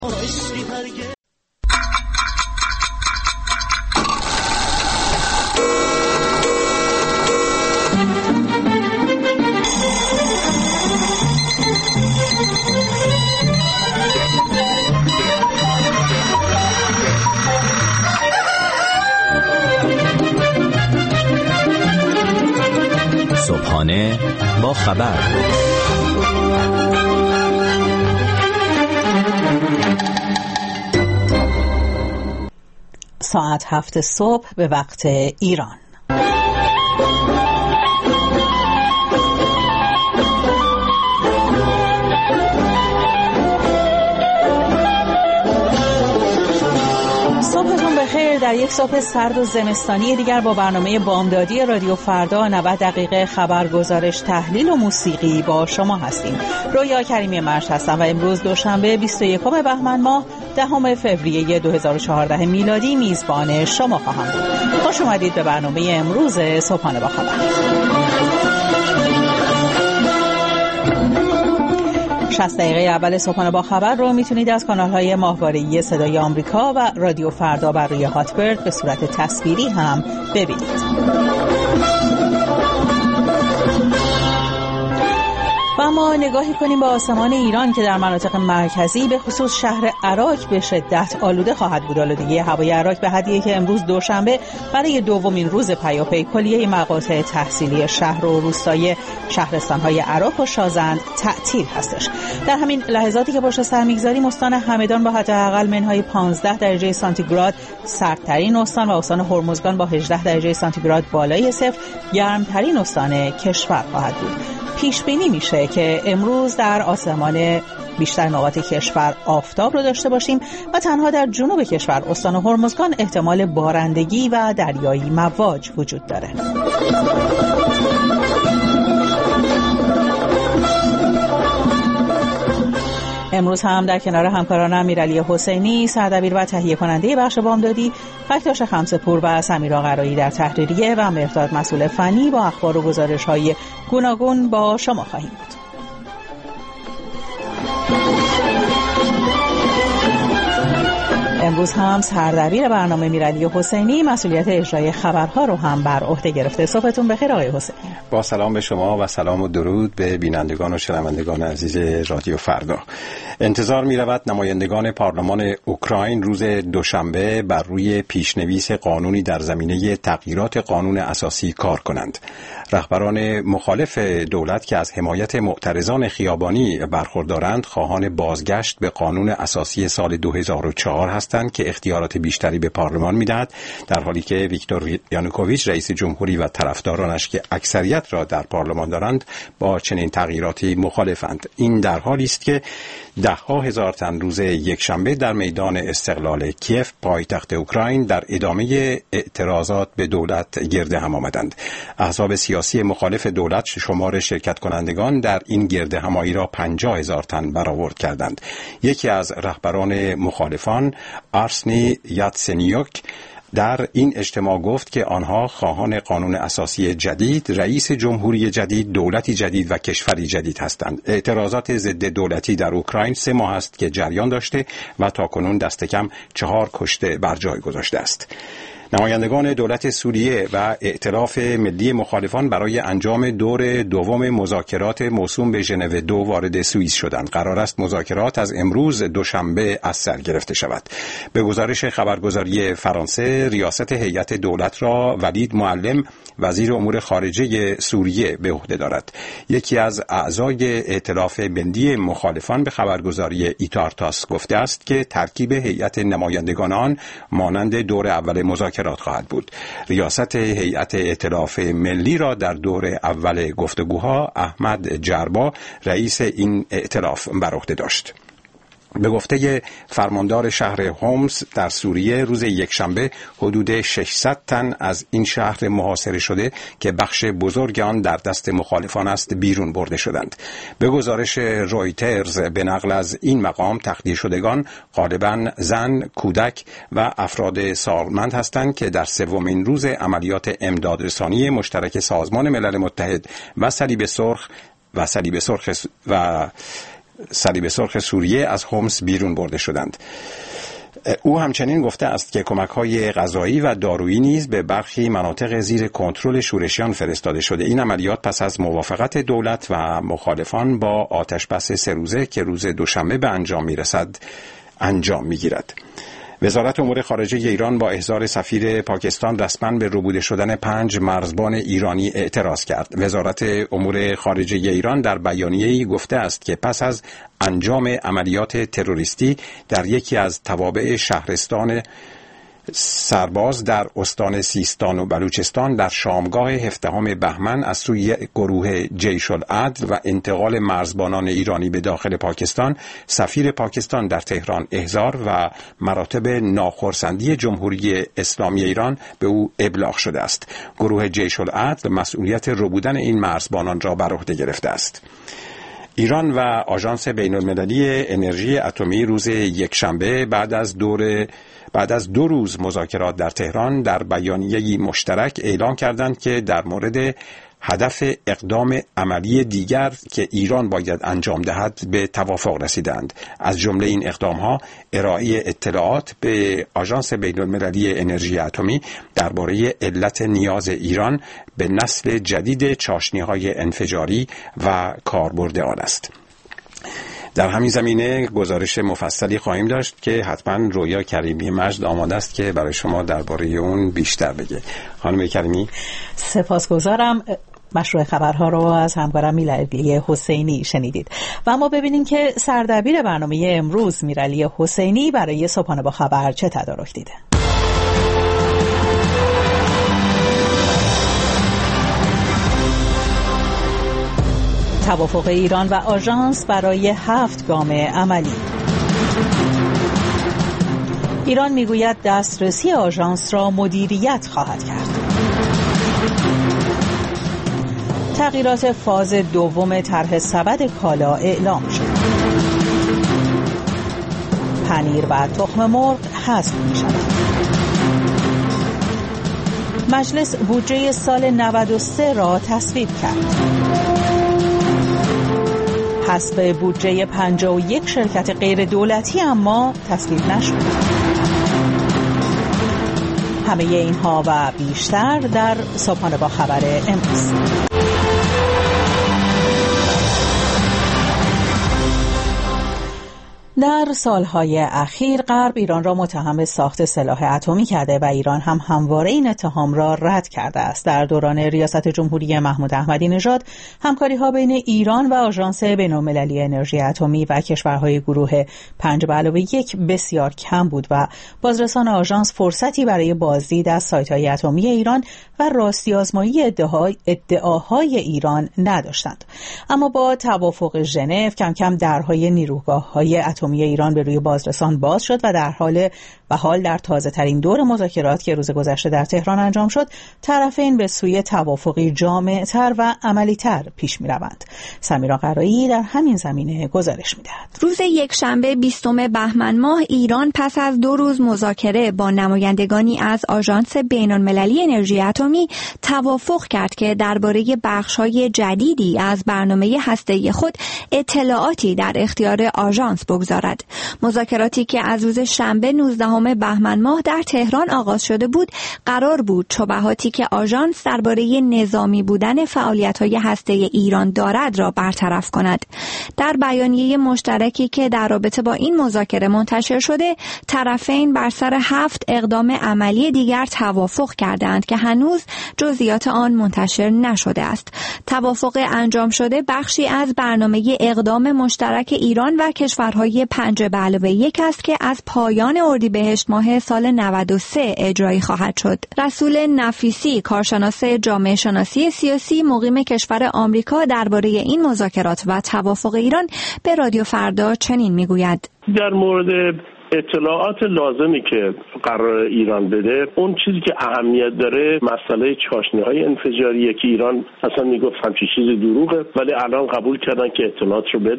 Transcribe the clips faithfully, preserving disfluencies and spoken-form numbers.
صبحانه با خبر. ساعت هفت صبح به وقت ایران. صبحتون بخیر. در یک صبح سرد و زمستانی دیگر با برنامه بامدادی رادیو فردا نود دقیقه خبر، گزارش، تحلیل و موسیقی با شما هستیم. رویا کریمی مرش هستم و امروز دوشنبه بیست و یکم بهمن ماه دهم فوریه دو هزار و چهارده میلادی میزبان شما خواهم بود. خوش اومدید به برنامه امروز صبحانه با خبر. شصت دقیقه اول صبحانه با خبر رو میتونید از کانال‌های ماهواره‌ای صدای آمریکا و رادیو فردا بر روی هاتبرد به صورت تصویری هم ببینید. و اما نگاهی کنیم به آسمان ایران که در مناطق مرکزی به خصوص شهر عراق به شدت آلوده خواهد بود. آلودگی هوای عراق به حدیه که امروز دوشنبه برای دومین روز پیاپی کلیه مقاطع تحصیلی شهر و روستای شهرستان‌های عراق و شازند تعطیل هستش. در همین لحظاتی که پشت سر می‌گذاریم استان همدان با حداقل منهای پانزده درجه سانتیگراد سردترین استان و استان هرمزگان با هجده درجه سانتیگراد بالای صفر گرمترین استان کشور خواهد بود. پیش بینی میشه که امروز در آسمان بیشتر نقاط کشور آفتاب رو داشته باشیم و تنها در جنوب کشور استان هرمزگان احتمال بارندگی و دریایی مواج وجود داره. امروز هم در کنار همکارانم امیرعلی حسینی سردبیر و تهیه کننده بخش بامدادی، بکتاش خمسه‌پور و سمیرا قرایی در تحریریه و مرداد مسئول فنی با اخبار و گزارش‌های گوناگون با شما خواهیم بود. امروز هم سردبیر برنامه امیرعلی حسینی مسئولیت اجرای خبرها رو هم بر عهده گرفته. صبحتون بخیر آقای حسینی. با سلام به شما و سلام و درود به بینندگان و شنوندگان عزیز رادیو فردا. انتظار می رود نمایندگان پارلمان اوکراین روز دوشنبه بر روی پیشنویس قانونی در زمینه تغییرات قانون اساسی کار کنند. رهبران مخالف دولت که از حمایت معترضان خیابانی برخوردارند خواهان بازگشت به قانون اساسی سال دو هزار و چهار هستند که اختیارات بیشتری به پارلمان میدهد، در حالی که ویکتور یانوکوویچ رئیس جمهوری و طرفدارانش که اکثریت را در پارلمان دارند با چنین تغییراتی مخالفند. این در حالی است که ده ها هزار تن روز یکشنبه در میدان استقلال کیف پایتخت اوکراین در ادامه اعتراضات به دولت گرد هم آمدند. احزاب سیاسی مخالف دولت شمار شرکت کنندگان در این گرد همایی را پنجاه هزار تن برآورد کردند. یکی از رهبران مخالفان آرسنی یاتسنیوک در این اجتماع گفت که آنها خواهان قانون اساسی جدید، رئیس جمهوری جدید، دولتی جدید و کشوری جدید هستند. اعتراضات ضد دولتی در اوکراین سه ماه است که جریان داشته و تاکنون دست کم چهار کشته بر جای گذاشته است. نمایندگان دولت سوریه و ائتلاف ملی مخالفان برای انجام دور دوم مذاکرات موسوم به ژنو دو وارد سوئیس شدند. قرار است مذاکرات از امروز دوشنبه از سر گرفته شود. به گزارش خبرگزاری فرانسه، ریاست هیئت دولت را ولید معلم وزیر امور خارجه سوریه به عهده دارد. یکی از اعضای ائتلاف ملی مخالفان به خبرگزاری ایتارتاس گفته است که ترکیب هیئت نمایندگان آن مانند دور اول مذاکرات خواهد بود. ریاست هیئت ائتلاف ملی را در دور اول گفتگوها احمد جربا رئیس این ائتلاف بر عهده داشت. به گفته فرماندار شهر هومس در سوریه روز یکشنبه حدود ششصد تن از این شهر محاصره شده که بخش بزرگ آن در دست مخالفان است بیرون برده شدند. به گزارش رویترز به نقل از این مقام تخلیه شدگان غالباً زن، کودک و افراد سالمند هستند که در سومین روز عملیات امدادرسانی مشترک سازمان ملل متحد و صلیب سرخ و صلیب سرخ و صلیب سرخ سوریه از حمص بیرون برده شدند. او همچنین گفته است که کمک‌های غذایی و دارویی نیز به برخی مناطق زیر کنترل شورشیان فرستاده شده. این عملیات پس از موافقت دولت و مخالفان با آتشبس سه روزه که روز دوشنبه به انجام می‌رسد انجام می‌گیرد. وزارت امور خارجه ایران با احضار سفیر پاکستان رسما به ربوده شدن پنج مرزبان ایرانی اعتراض کرد. وزارت امور خارجه ایران در بیانیه‌ای گفته است که پس از انجام عملیات تروریستی در یکی از توابع شهرستان سرباز در استان سیستان و بلوچستان در شامگاه هفدهم بهمن از سوی گروه جیش العدل و انتقال مرزبانان ایرانی به داخل پاکستان، سفیر پاکستان در تهران احضار و مراتب ناخرسندی جمهوری اسلامی ایران به او ابلاغ شده است. گروه جیش العدل مسئولیت ربودن این مرزبانان را بر عهده گرفته است. ایران و آژانس بین‌المللی انرژی اتمی روز یکشنبه بعد از دور بعد از دو روز مذاکرات در تهران در بیانیه‌ای مشترک اعلام کردند که در مورد هدف اقدام عملی دیگر که ایران باید انجام دهد به توافق رسیدند. از جمله این اقدام‌ها ارائه اطلاعات به آژانس بین‌المللی انرژی اتمی درباره علت نیاز ایران به نسل جدید چاشنی‌های انفجاری و کاربرد آن است. در همین زمینه گزارش مفصلی خواهیم داشت که حتما رویا کریمی مجد آماده است که برای شما درباره اون بیشتر بگه. خانم کریمی، سپاسگزارم. مشروع خبرها رو از همکارم میرعلی حسینی شنیدید و ما ببینیم که سردبیر برنامه امروز میرعلی حسینی برای صبحانه با خبر چه تدارک دیده. توافق ایران و آژانس برای هفت گام عملی. ایران میگوید دسترسی آژانس را مدیریت خواهد کرد. تغییرات فاز دوم طرح سبد کالا اعلام شد. پنیر و تخم مرغ حذف می شود. مجلس بودجه سال نود و سه را تصویب کرد. حذف بودجه پنجاه و یک شرکت غیر دولتی اما تصویب نشد. همه اینها و بیشتر در صبحانه با خبر امروز. در سالهای اخیر غرب ایران را متهم به ساخت سلاح اتمی کرده و ایران هم همواره این اتهام را رد کرده است. در دوران ریاست جمهوری محمود احمدی نژاد همکاری‌ها بین ایران و آژانس بین‌المللی انرژی اتمی و کشورهای گروه پنج به علاوه یک بسیار کم بود و بازرسان آژانس فرصتی برای بازدید از سایت‌های اتمی ایران و راستی آزمایی ادعاهای, ادعاهای ایران نداشتند. اما با توافق ژنو کم کم درهای نیروگاه‌های اتمی ایران به روی بازرسان باز شد و در حال و حال در تازه ترین دور مذاکرات که روز گذشته در تهران انجام شد، طرفین به سوی توافقی جامع‌تر و عملی‌تر پیش می‌روند. سمیرا قرایی در همین زمینه گزارش می‌دهد. روز یکشنبه بیستم بهمن ماه ایران پس از دو روز مذاکره با نمایندگانی از آژانس بین‌المللی انرژی اتمی توافق کرد که درباره بخش‌های جدیدی از برنامه هسته‌ای خود اطلاعاتی در اختیار آژانس بگذارد. مذاکراتی که از روز شنبه نوزدهم بهمن ماه در تهران آغاز شده بود، قرار بود شبهاتی که آژانس درباره نظامی بودن فعالیت‌های هسته‌ای ایران دارد را برطرف کند. در بیانیه مشترکی که در رابطه با این مذاکره منتشر شده، طرفین بر سر هفت اقدام عملی دیگر توافق کردند که هنوز جزئیات آن منتشر نشده است. توافق انجام شده بخشی از برنامه اقدام مشترک ایران و کشورهای پنج به علاوه یک است که از پایان اردیبهشت ماه سال نود و سه اجرایی خواهد شد. رسول نفیسی، کارشناس جامعه شناسی سیاسی مقیم کشور آمریکا، درباره این مذاکرات و توافق ایران به رادیو فردا چنین میگوید: در مورد اطلاعات لازمی که قرار ایران بده، اون چیزی که اهمیت داره مسئله چاشنی‌های انفجاریه که ایران اصلا میگفت همچین چیزی دروغه، ولی الان قبول کردن که اطلاعات رو بدن.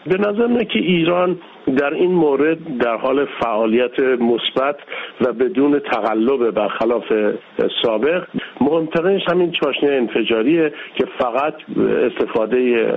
به نظر میاد که ایران در این مورد در حال فعالیت مثبت و بدون تقلب برخلاف سابق. مهمترینش همین چاشنی انفجاریه که فقط استفاده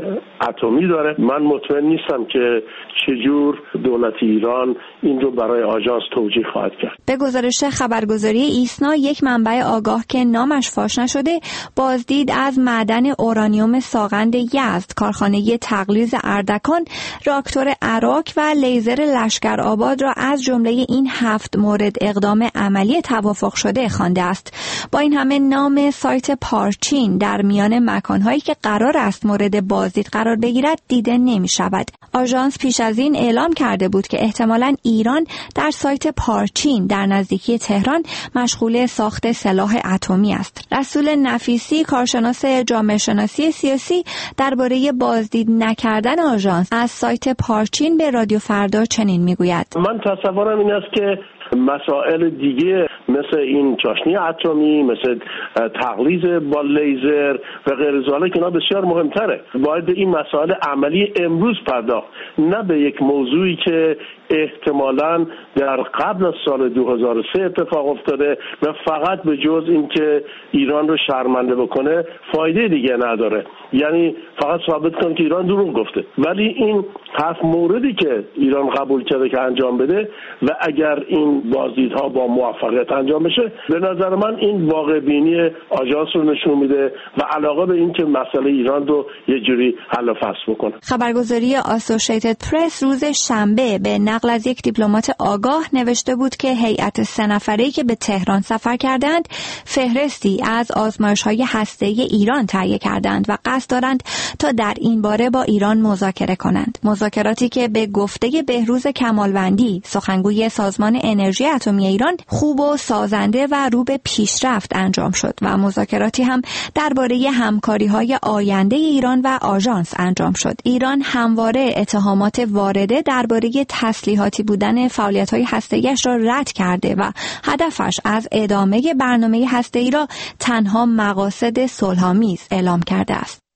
اتمی داره. من مطمئن نیستم که چجور دولت ایران این رو برای آژانس توجیه خواهد کرد. به گزارش خبرگزاری ایسنا، یک منبع آگاه که نامش فاش نشده بازدید از معدن اورانیوم ساغند یزد، کارخانه تقلیز اردکان، راکتور اراک و لیزر لشکرآباد را از جمله این هفت مورد اقدام عملی توافق شده خوانده است. با این همه نام سایت پارچین در میان مکانهایی که قرار است مورد بازدید قرار بگیرد دیده نمی شود. آژانس پیش از این اعلام کرده بود که احتمالاً ایران در سایت پارچین در نزدیکی تهران مشغول ساخت سلاح اتمی است. رسول نفیسی، کارشناس جامعه شناسی سیاسی، درباره بازدید نکردن آژانس از سایت پارچین به رادیو فردا چنین میگوید: من تصورم این است که مسائل دیگه مثل این چاشنی اتمی، مثل تقلیز با لیزر و غیر ذالک اینا بسیار مهمتره. باید به این مسائل عملی امروز پرداخت، نه به یک موضوعی که احتمالاً در قبل از سال دو هزار و سه اتفاق افتاده و فقط به جز این که ایران رو شرمنده بکنه فایده دیگه نداره. یعنی فقط ثابت کنه که ایران دروغ گفته. ولی این هفت موردی که ایران قبول کرده که انجام بده و اگر این بازدیدها با موفقیت انجام بشه، به نظر من این واقع بینی آژانس رو نشون میده و علاقه به این که مسئله ایران رو یه جوری حل و فصل بکنه. خبرگزاری اسوسییتد پرس روز شنبه به نقل از یک دیپلمات آگاه نوشته بود که هیئت سه نفره‌ای که به تهران سفر کردند فهرستی از آزمایش‌های هسته‌ای ایران تهیه کردند و قصد دارند تا در این باره با ایران مذاکره کنند. مذاکراتی که به گفته بهروز کمالوندی، سخنگوی سازمان انرژی اتمی ایران، خوب و سازنده و رو به پیشرفت انجام شد و مذاکراتی هم درباره همکاری‌های آینده ایران و آژانس انجام شد. ایران همواره اتهامات وارده درباره تسلیحاتی بودن فعالیت‌های هسته‌ایش را رد کرده و هدفش از ادامه برنامه هسته‌ای را تنها مقاصد صلح‌آمیز اعلام کرده است.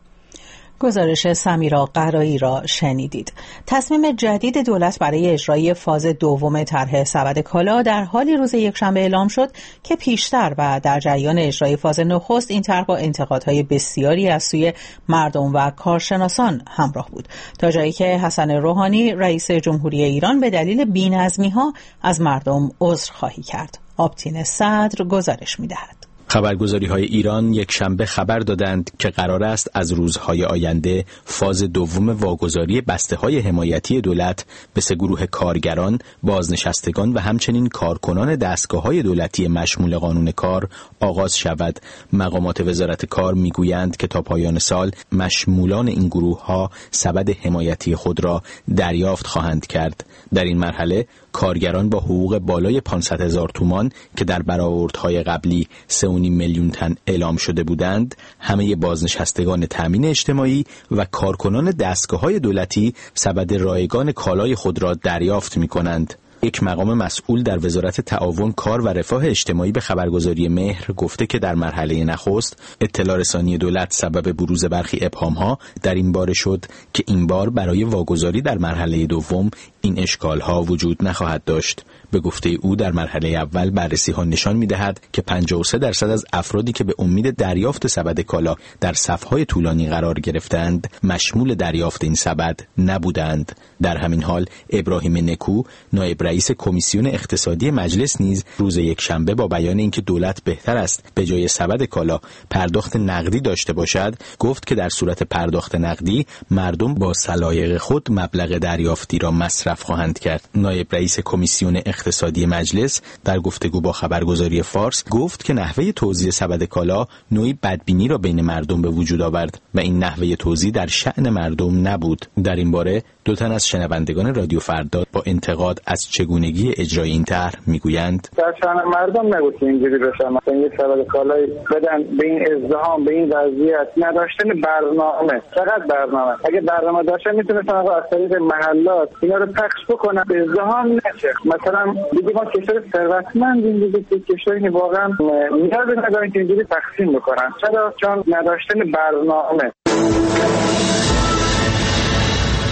گزارش سمیرا قرایی را شنیدید. تصمیم جدید دولت برای اجرای فاز دوم طرح سبد کالا در حالی روز یکشنبه اعلام شد که پیشتر و در جریان اجرای فاز نخست این طرح با انتقادهای بسیاری از سوی مردم و کارشناسان همراه بود، تا جایی که حسن روحانی رئیس جمهوری ایران به دلیل بی‌نظمی‌ها از مردم عذرخواهی کرد. آبتین صدر گزارش می‌دهد. خبرگزاری‌های ایران یک شنبه خبر دادند که قرار است از روزهای آینده فاز دوم واگذاری بسته‌های حمایتی دولت به سه گروه کارگران، بازنشستگان و همچنین کارکنان دستگاه‌های دولتی مشمول قانون کار آغاز شود. مقامات وزارت کار می‌گویند که تا پایان سال مشمولان این گروه‌ها سبد حمایتی خود را دریافت خواهند کرد. در این مرحله کارگران با حقوق بالای پانصد هزار تومان که در برآوردهای قبلی سه و نیم میلیون تن اعلام شده بودند، همه بازنشستگان تامین اجتماعی و کارکنان دستگاه‌های دولتی سبد رایگان کالای خود را دریافت می‌کنند. یک مقام مسئول در وزارت تعاون کار و رفاه اجتماعی به خبرگزاری مهر گفته که در مرحله نخست اطلاع رسانی دولت سبب بروز برخی ابهام‌ها در این باره شد که این بار برای واگذاری در مرحله دوم این اشکال‌ها وجود نخواهد داشت. به گفته او در مرحله اول بررسی‌ها نشان می‌دهد که پنجاه و سه درصد از افرادی که به امید دریافت سبد کالا در صف‌های طولانی قرار گرفتند مشمول دریافت این سبد نبودند. در همین حال ابراهیم نکو، نایب رئیس کمیسیون اقتصادی مجلس نیز روز یکشنبه با بیان اینکه دولت بهتر است به جای سبد کالا پرداخت نقدی داشته باشد، گفت که در صورت پرداخت نقدی مردم با سلایق خود مبلغ دریافتی را مصرف خواهند کرد. نایب رئیس کمیسیون اقتصادی مجلس در گفتگو با خبرگزاری فارس گفت که نحوه توزیع سبد کالا نوعی بدبینی را بین مردم به وجود آورد و این نحوه توزیع در شأن مردم نبود. در این باره دو تن از شنوندگان رادیو فردا با انتقاد از چگونگی اجرای این طرح میگویند: در شأن مردم نبود که اینجوری بشه، مثلا یه سبد کالای بدن به این ازدحام، به این وضعیت، نداشتن برنامه، فقط برنامه. اگه برنامه داشتن میتونستن آقا از طریق محلات اینا رو پخش بکنن، به ازدحام نشه. مثلا دیگه ما کشور ثروتمندیم دیگه، که کشوری واقعا نیاز ندارن که اینجوری تقسیم بکنن. چرا؟ چون نداشتن برنامه.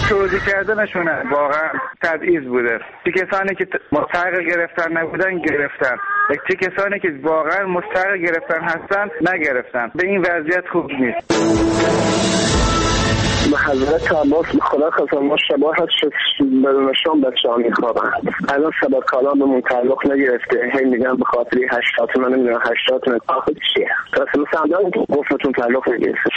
توضیح کردنشونه واقعا تبعیض بوده. چه کسانی که مستحق گرفتن نبودن گرفتن، چه کسانی که واقعا مستحق گرفتن هستن نگرفتن. به این وضعیت خوب نیست. محضرت تماس خدا خواستم ما شباه هست بدون شام بچه ها میخوابن. الان سبب کلام بهمون تعلق نگرفته، هی میگن به خاطری هشتات من نمیدونم هشتات من آخه چیه تا مثلا دارم که گفتتون تعلق نگرفته.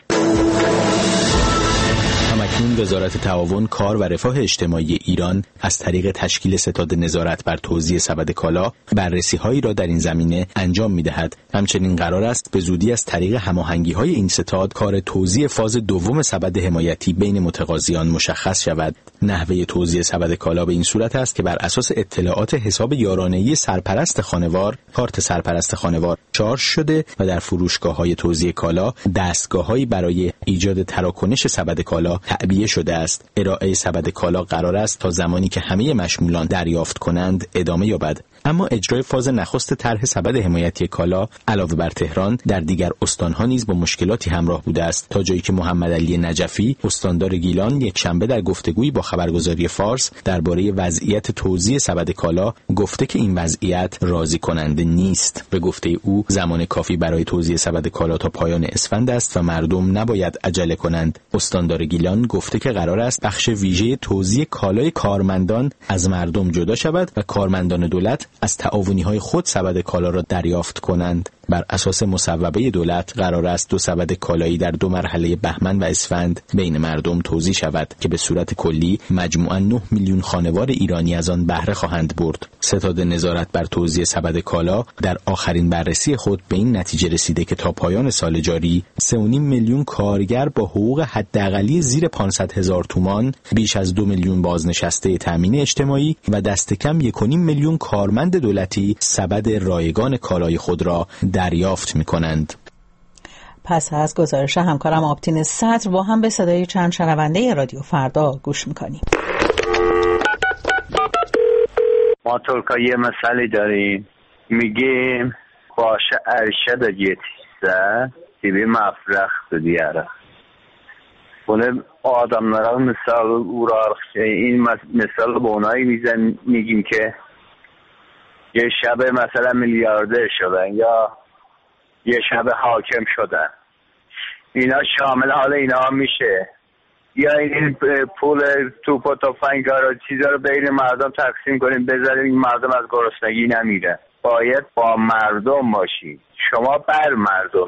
همکنون وزارت تعاون، کار و رفاه اجتماعی ایران از طریق تشکیل ستاد نظارت بر توزیع سبد کالا بررسی‌هایی را در این زمینه انجام می‌دهد. همچنین قرار است به زودی از طریق هماهنگی‌های این ستاد کار توزیع فاز دوم سبد حمایتی بین متقاضیان مشخص شود. نحوه توزیع سبد کالا به این صورت است که بر اساس اطلاعات حساب یارانه‌ای سرپرست خانوار، کارت سرپرست خانوار چارج شده و در فروشگاه‌های توزیع کالا دستگاه‌هایی برای ایجاد تراکنش سبد کالا تعبیه شده است. ارائه سبد کالا قرار است تا زمانی که همه مشمولان دریافت کنند ادامه یابد. اما اجرای فاز نخست طرح سبد حمایتی کالا علاوه بر تهران در دیگر استانها نیز با مشکلاتی همراه بوده است، تا جایی که محمد علی نجفی استاندار گیلان یک شنبه در گفتگویی با خبرگزاری فارس درباره وضعیت توزیع سبد کالا گفته که این وضعیت راضی کننده نیست. به گفته او زمان کافی برای توزیع سبد کالا تا پایان اسفند است و مردم نباید عجله کنند. استاندار گیلان گفته که قرار است بخش ویژه توزیع کالای کارمندان از مردم جدا شود و کارمندان دولت از تعاونی‌های خود سبد کالا را دریافت کنند. بر اساس مصوبه دولت قرار است دو سبد کالایی در دو مرحله بهمن و اسفند بین مردم توزیع شود که به صورت کلی مجموعاً نه میلیون خانوار ایرانی از آن بهره خواهند برد. ستاد نظارت بر توزیع سبد کالا در آخرین بررسی خود به این نتیجه رسیده که تا پایان سال جاری سه و نیم میلیون کارگر با حقوق حداقلی زیر پانصد هزار تومان، بیش از دو میلیون بازنشسته تامین اجتماعی و دست کم یک و نیم میلیون کارمند دولتی سبد رایگان کالای خود را دریافت می‌کنند. پس از گزارش همکارم آبتین صدر با هم به صدای چند شنونده رادیو فردا گوش می‌کنیم. ما ترکا یه مسئله داریم، میگیم باشه ارشد یتیسه دیبی مفرخ دیاره. بونه آدمlara مثال اورار این مثال به اونایی میزن میگیم که یه شب مثلا میلیاردر شدن یا یه شب حاکم شدن، اینا شامل حال اینا هم میشه یا این پول توپ و تفنگا رو چیزا رو بین مردم تقسیم کنیم بذاریم این مردم از گرسنگی نمیره. باید با مردم باشی، شما بر مردم.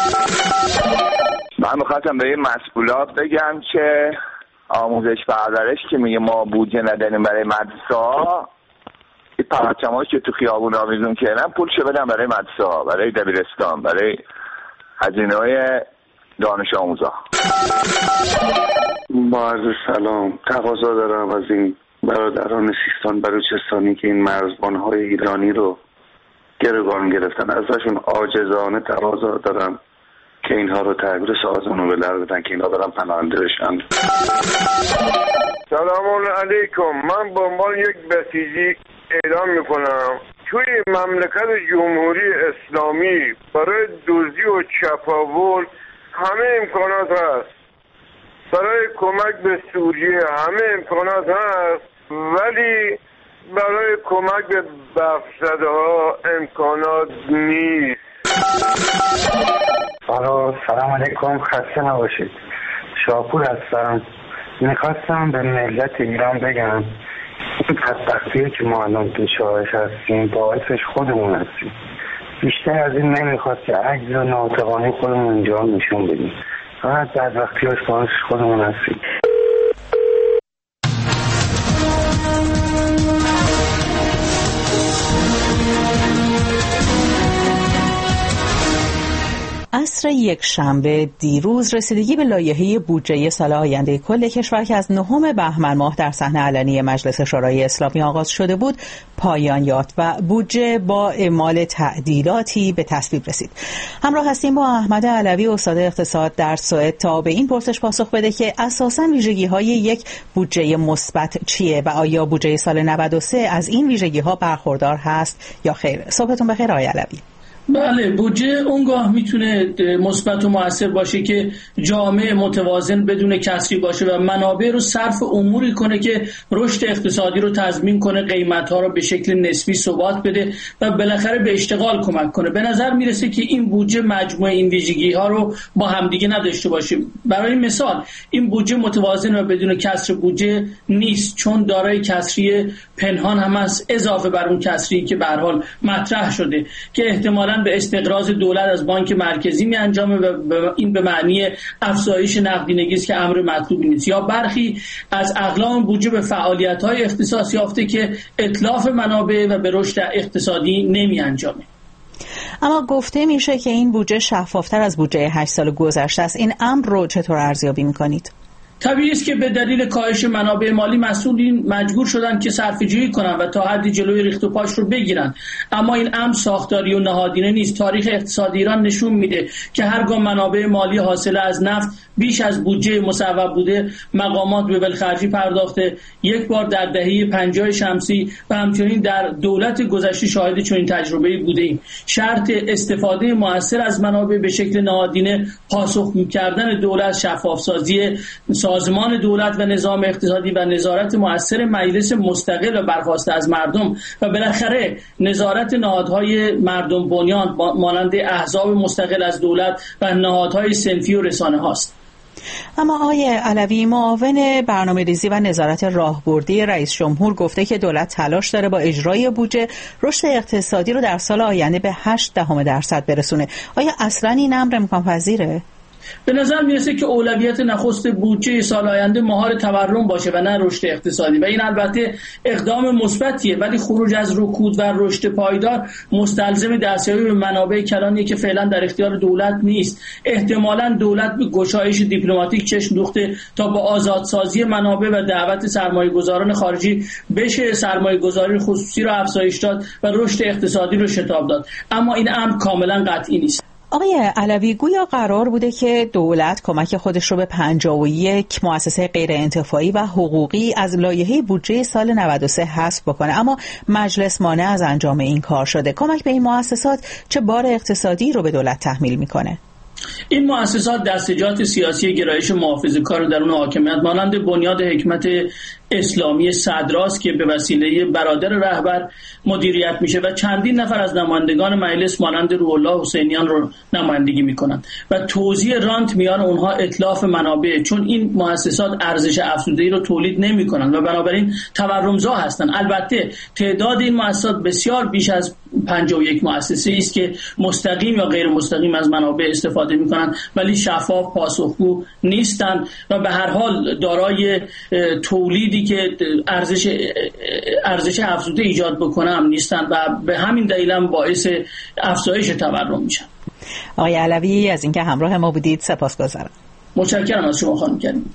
من میخواستم به این مسئولات بگم که آموزش پرورش که میگه ما بودجه نداریم برای مدرسه ها، این پرچم‌هایی که تو خیابون آویزون کردن پولشو بدن برای مدرسه ها، برای دبیرستان، برای هزینه‌های دانش آموزا. با عرض سلام، تقاضا دارم از این برادران سیستان بلوچستانی که این مرزبان‌های ایرانی رو گروگان گرفتن، ازشون عاجزانه تقاضا دارم که اینها رو تحویل سازمان ملل بدن که اینا دارن پناهنده بشن. سلام علیکم. من به عنوان یک بسیجی اعلام میکنم توی مملکت جمهوری اسلامی برای دزدی و چپاول همه امکانات هست، برای کمک به سوریه همه امکانات هست، ولی برای کمک به بخشده ها امکانات نیست. سلام علیکم، خسته نباشید. شاپور هستم. میخواستم به ملت ایران بگم این بدبختیه که ما الان دچارش هستیم باعثش خودمون هستیم. بیشتر از این نمیخواد که عجز و ناتوانی خودمون اینجا نشون بدیم. فقط بدبختیاش باعثش خودمون هستیم. عصر یک شنبه دیروز رسیدگی به لایحه بودجه سال آینده کل کشور که از نهم بهمن ماه در صحن علنی مجلس شورای اسلامی آغاز شده بود پایان یافت و بودجه با اعمال تعدیلاتی به تصویب رسید. همراه هستیم با احمد علوی استاد اقتصاد در سوئد تا به این پرسش پاسخ بده که اساساً ویژگی‌های یک بودجه مثبت چیه و آیا بودجه سال نود و سه از این ویژگی‌ها برخوردار هست یا خیر. صبحتون بخیر آقای علوی. بله، بودجه اونگاه میتونه مثبت و مؤثر باشه که جامعه متوازن بدون کسری باشه و منابع رو صرف اموری کنه که رشد اقتصادی رو تضمین کنه، قیمت‌ها رو به شکل نسبی ثبات بده و بالاخره به اشتغال کمک کنه. به نظر میرسه که این بودجه مجموعه این ویژگی‌ها رو با همدیگه نداشته باشه. برای مثال این بودجه متوازن و بدون کسر بودجه نیست، چون دارای کسری پنهان هم هست اضافه بر اون کسری که به هر حال مطرح شده که احتمالاً به استقراض دولت از بانک مرکزی می انجامه و این به معنی افزایش نقدینگی است که امر مطلوبی نیست. یا برخی از اقلام بودجه به فعالیت‌های اختصاص یافته که اتلاف منابع و به رشد اقتصادی نمی انجامه. اما گفته میشه که این بودجه شفافتر از بودجه هشت سال گذشته است. این امر رو چطور ارزیابی می‌کنید؟ طبیعی است که به دلیل کاهش منابع مالی مسئولین مجبور شدن که صرفه‌جویی کنند و تا حدی جلوی ریخت و پاش رو بگیرن، اما این امر ساختاری و نهادینه نیست. تاریخ اقتصاد ایران نشون میده که هرگاه منابع مالی حاصل از نفت بیش از بودجه مصوب بوده، مقامات به ولخرجی پرداخته. یک بار در دهه پنجاه شمسی و همچنین در دولت گذشته شاهد چنین تجربه‌ای بودیم. شرط استفاده مؤثر از منابع به شکل نهادینه، پاسخگو کردن دولت، شفاف‌سازی سازمان دولت و نظام اقتصادی و نظارت مؤثر مجلس مستقل و برخواسته از مردم و بالاخره نظارت نهادهای مردم بنیان مانند احزاب مستقل از دولت و نهادهای صنفی و رسانه هاست. اما آقای علوی، معاون برنامه‌ریزی و نظارت راهبردی رئیس جمهور گفته که دولت تلاش داره با اجرای بودجه رشد اقتصادی رو در سال آینده به هشت دهم درصد برسونه. آیا اصلاً این امر امکان پذیره؟ به نظر میرسه که اولویت نخست بودجه سال آینده مهار تورم باشه و نه رشد اقتصادی و این البته اقدام مثبتیه، ولی خروج از رکود و رشد پایدار مستلزم دستیابی به منابع کلانیه که فعلا در اختیار دولت نیست. احتمالاً دولت به گشایش دیپلماتیک چشم دوخته تا با آزادسازی منابع و دعوت سرمایه‌گذاران خارجی بشه سرمایه‌گذاری خصوصی رو افزایش داد و رشد اقتصادی رو شتاب داد، اما این امر کاملا قطعی نیست. آقای علوی، گویا قرار بوده که دولت کمک خودش رو به پنجاه و یک مؤسسه غیر انتفاعی و حقوقی از لایحه بودجه سال نود و سه حذف بکنه، اما مجلس مانع از انجام این کار شده. کمک به این مؤسسات چه بار اقتصادی رو به دولت تحمیل میکنه؟ این مؤسسات دستجات سیاسی گرایش محافظه‌کار و درون حاکمیت مانند بنیاد حکمت اسلامی صدراست که به وسیله برادر رهبر مدیریت میشه و چندین نفر از نمایندگان مجلس مانند روح الله حسینیان رو نمایندگی میکنن و توزیع رانت میان اونها اتلاف منابع، چون این مؤسسات ارزش افزوده‌ای رو تولید نمیکنن و بنابراین تورمزا هستن. البته تعداد این مؤسسات بسیار بیش از پنجاه و یک مؤسسه است که مستقیم یا غیر مستقیم از منابع استفاده میکنن ولی شفاف پاسخگو نیستند و به هر حال دارای تولیدی که ارزش ارزش افزوده ایجاد بکنه هم نیستند و به همین دلیل هم باعث افزایش تورم میشن. آقای علوی، از اینکه همراه ما بودید سپاسگزارم. متشکرم از شما خانم کریم.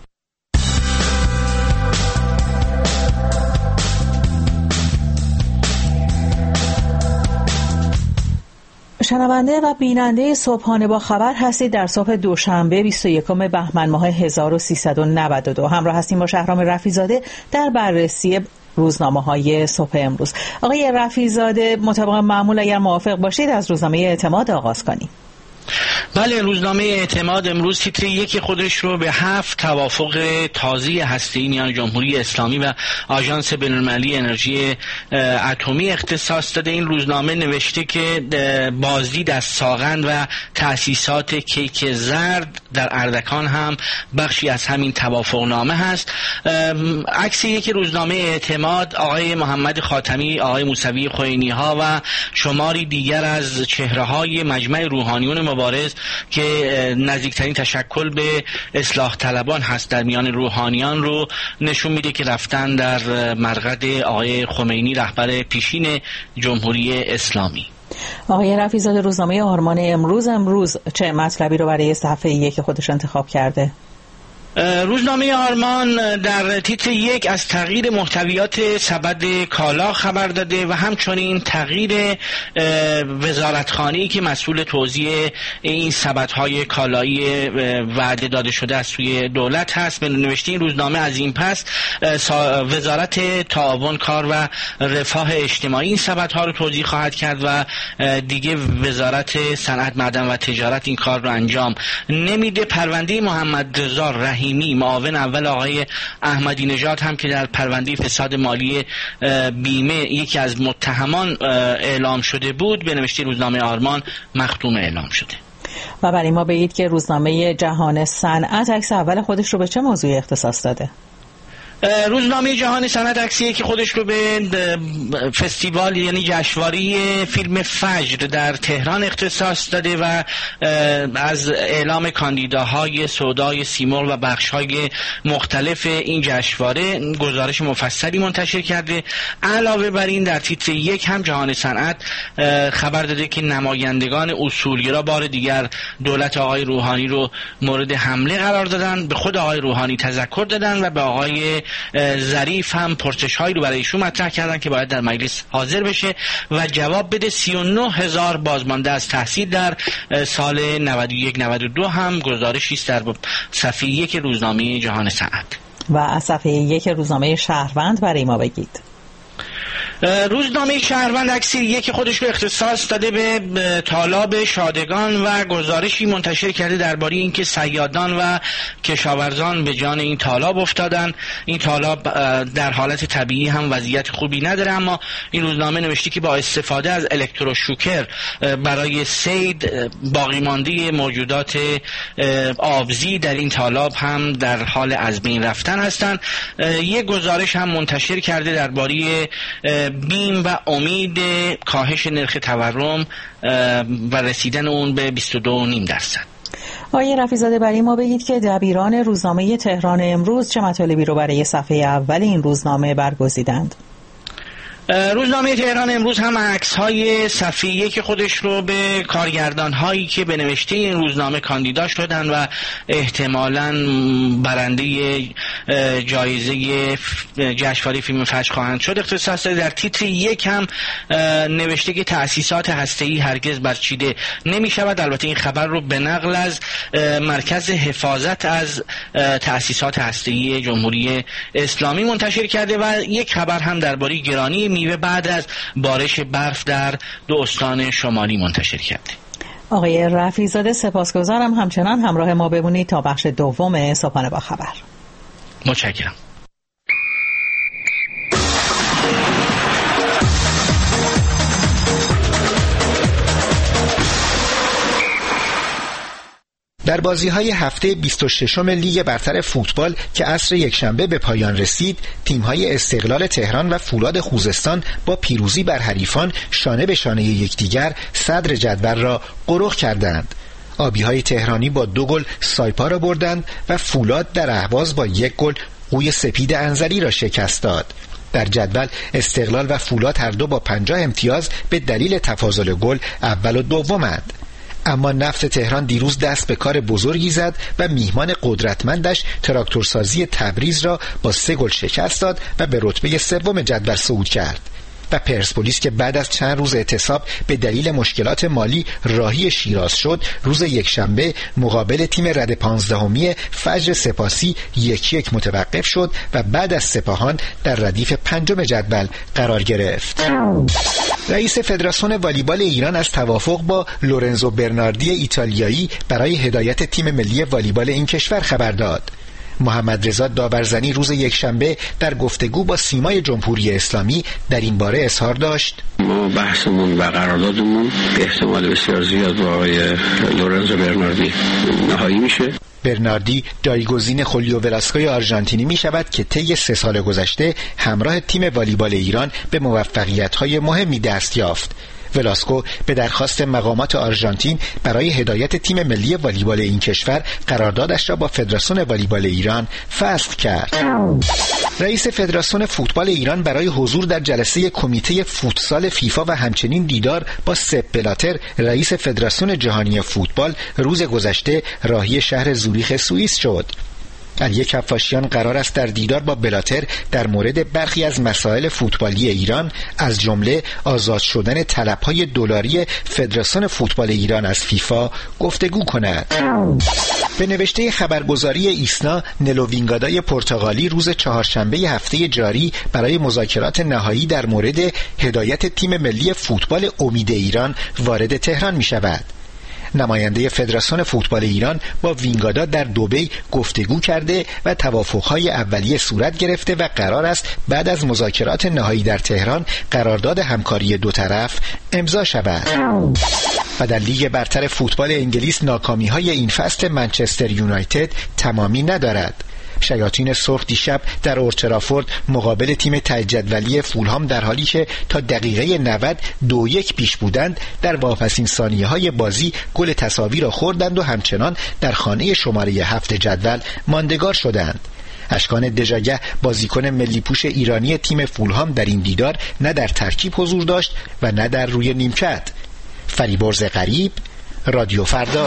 شنونده و بیننده صبحانه با خبر هستید. در صبح دوشنبه بیست و یکم بهمن ماه هزار و سیصد و نود و دو همراه هستیم با شهرام رفیع‌زاده در بررسی روزنامه‌های صبح امروز. آقای رفیع‌زاده، مطابق معمول اگر موافق باشید از روزنامه اعتماد آغاز کنیم. بله، روزنامه اعتماد امروز تیتر یکی خودش رو به هفت توافق تازه هسته‌ای میان جمهوری اسلامی و آژانس بین‌المللی انرژی اتمی اختصاص داده. این روزنامه نوشته که بازدید از ساغند و تأسیسات کیک زرد در اردکان هم بخشی از همین توافقنامه هست. عکس یک روزنامه اعتماد آقای محمد خاتمی، آقای موسوی خوئینی‌ها و شماری دیگر از چهره‌های مجمع روحانیون مبارز که نزدیکترین تشکل به اصلاح طلبان هست در میان روحانیان رو نشون میده که رفتن در مرقد آقای خمینی رهبر پیشین جمهوری اسلامی. آقای رفیع‌زاده، روزنامه آرمان امروز امروز چه مطلبی رو برای صفحه یک خودش انتخاب کرده؟ روزنامه آرمان در تیتر یک از تغییر محتویات سبد کالا خبر داده و همچنین تغییر وزارتخانه‌ای که مسئول توزیع این سبدهای کالایی وعده داده شده از سوی دولت هست. به نوشته این روزنامه از این پس وزارت تعاون، کار و رفاه اجتماعی این سبدها رو توزیع خواهد کرد و دیگه وزارت صنعت، معدن و تجارت این کار رو انجام نمیده. پرونده محمد رضا رحیمی معاون اول آقای احمدی نژاد هم که در پرونده فساد مالی بیمه یکی از متهمان اعلام شده بود، به نوشته روزنامه آرمان مختوم اعلام شده. و برای ما بگید که روزنامه جهان صنعت عکس اول خودش رو به چه موضوعی اختصاص داده؟ روزنامه جهان صنعت عکسی که خودش رو به فستیوال یعنی جشنواره فیلم فجر در تهران اختصاص داده و از اعلام کاندیداهای سودای سیمرغ و بخش‌های مختلف این جشنواره گزارش مفصلی منتشر کرده. علاوه بر این در تیتر یک هم جهان صنعت خبر داده که نمایندگان اصولگرا بار دیگر دولت آقای روحانی رو مورد حمله قرار دادن، به خود آقای روحانی تذکر دادن و به آقای ظریف هم پرسش‌هایی رو برای ایشون مطرح کردن که باید در مجلس حاضر بشه و جواب بده. سی و نه هزار بازمانده از تحصیل در سال نود و یک نود و دو هم گزارشی است در صفحه یک روزنامه جهان صنعت. و از صفحه یک روزنامه شهروند برای ما بگید. روزنامه شهروند عکسی یک خودش رو اختصاص داده به تالاب شادگان و گزارشی منتشر کرده درباره اینکه صیادان و کشاورزان به جان این تالاب افتادن. این تالاب در حالت طبیعی هم وضعیت خوبی نداره، اما این روزنامه نوشته که با استفاده از الکتروشوکر برای صید باقی مانده موجودات آبزی در این تالاب هم در حال از بین رفتن هستند. یک گزارش هم منتشر کرده درباره بیم و امید کاهش نرخ تورم و رسیدن اون به بیست و دو و نیم درصد. آقای رفیع‌زاده برای ما بگید که دبیران روزنامه تهران امروز چه مطالبی رو برای صفحه اول این روزنامه برگزیدند؟ روزنامه تهران امروز هم عکس‌های صفحه یک خودش رو به کارگردان‌هایی که به نوشته این روزنامه کاندیدا شدن و احتمالاً برنده جایزه جشنواره فیلم فجر خواهند شد اختصاص داده. در تیتر یک هم نوشته که تأسیسات هسته‌ای هرگز برچیده نمی‌شود. البته این خبر رو به نقل از مرکز حفاظت از تأسیسات هسته‌ای جمهوری اسلامی منتشر کرده و یک خبر هم درباره گرانی میوه بعد از بارش برف در دو استان شمالی منتشر کرده. آقای رفیع‌زاده سپاسگزارم، همچنان همراه ما بمونید تا بخش دوم صبحانه با خبر. متشکرم. در بازی‌های هفته بیست و ششم لیگ برتر فوتبال که عصر یکشنبه به پایان رسید، تیم‌های استقلال تهران و فولاد خوزستان با پیروزی بر حریفان شانه به شانه یکدیگر صدر جدول را غرق کردند. آبی‌های تهرانی با دو گل سایپا را بردند و فولاد در اهواز با یک گل قوی سپید انزلی را شکست داد. در جدول استقلال و فولاد هر دو با پنجاه امتیاز به دلیل تفاضل گل اول و دومند. اما نفت تهران دیروز دست به کار بزرگی زد و میهمان قدرتمندش تراکتورسازی تبریز را با سه گل شکست داد و به رتبه سوم جدول صعود کرد. و پرسپولیس که بعد از چند روز اعتصاب به دلیل مشکلات مالی راهی شیراز شد، روز یکشنبه مقابل تیم رد پانزدهمی فجر سپاسی یک یک متوقف شد و بعد از سپاهان در ردیف پنجم جدول قرار گرفت. رئیس فدراسیون والیبال ایران از توافق با لورنزو برناردی ایتالیایی برای هدایت تیم ملی والیبال این کشور خبر داد. محمد رضا داورزنی روز یکشنبه در گفتگو با سیمای جمهوری اسلامی در این باره اظهار داشت: ما بحثمون و قراردادمون به احتمال بسیار زیاد با آقای لورنزو برناردی نهایی میشه. برناردی جایگزین خولیو ولاسکوی آرژانتینی می شود که طی سه سال گذشته همراه تیم والیبال ایران به موفقیت‌های مهمی دست یافت. ولاسکو به درخواست مقامات آرژانتین برای هدایت تیم ملی والیبال این کشور قراردادش را با فدراسیون والیبال ایران فسخ کرد. رئیس فدراسیون فوتبال ایران برای حضور در جلسه کمیته فوتسال فیفا و همچنین دیدار با سپ بلاتر رئیس فدراسیون جهانی فوتبال روز گذشته راهی شهر زوریخ سوئیس شد. علی کفاشیان قرار است در دیدار با بلاتر در مورد برخی از مسائل فوتبالی ایران از جمله آزاد شدن طلب‌های دلاری فدراسیون فوتبال ایران از فیفا گفتگو کند. به نوشته خبرگزاری ایسنا، نلو وینگادای پرتغالی روز چهارشنبه هفته جاری برای مذاکرات نهایی در مورد هدایت تیم ملی فوتبال امید ایران وارد تهران می شود. نماینده فدراسیون فوتبال ایران با وینگادا در دبی گفتگو کرده و توافق‌های اولیه صورت گرفته و قرار است بعد از مذاکرات نهایی در تهران قرارداد همکاری دو طرف امضا شود. و در لیگ برتر فوتبال انگلیس ناکامی‌های این فصل منچستر یونایتد تمامی ندارد. شیاطین سرخ دیشب در اولترافورد مقابل تیم ته جدولی فولهام در حالی که تا دقیقه نود دو یک پیش بودند در واپسین ثانیه‌های بازی گل تساوی را خوردند و همچنان در خانه شماره هفت جدول ماندگار شدند. اشکان دژاگه بازیکن ملی پوش ایرانی تیم فولهام در این دیدار نه در ترکیب حضور داشت و نه در روی نیمکت. فریبرز غریب، رادیو فردا.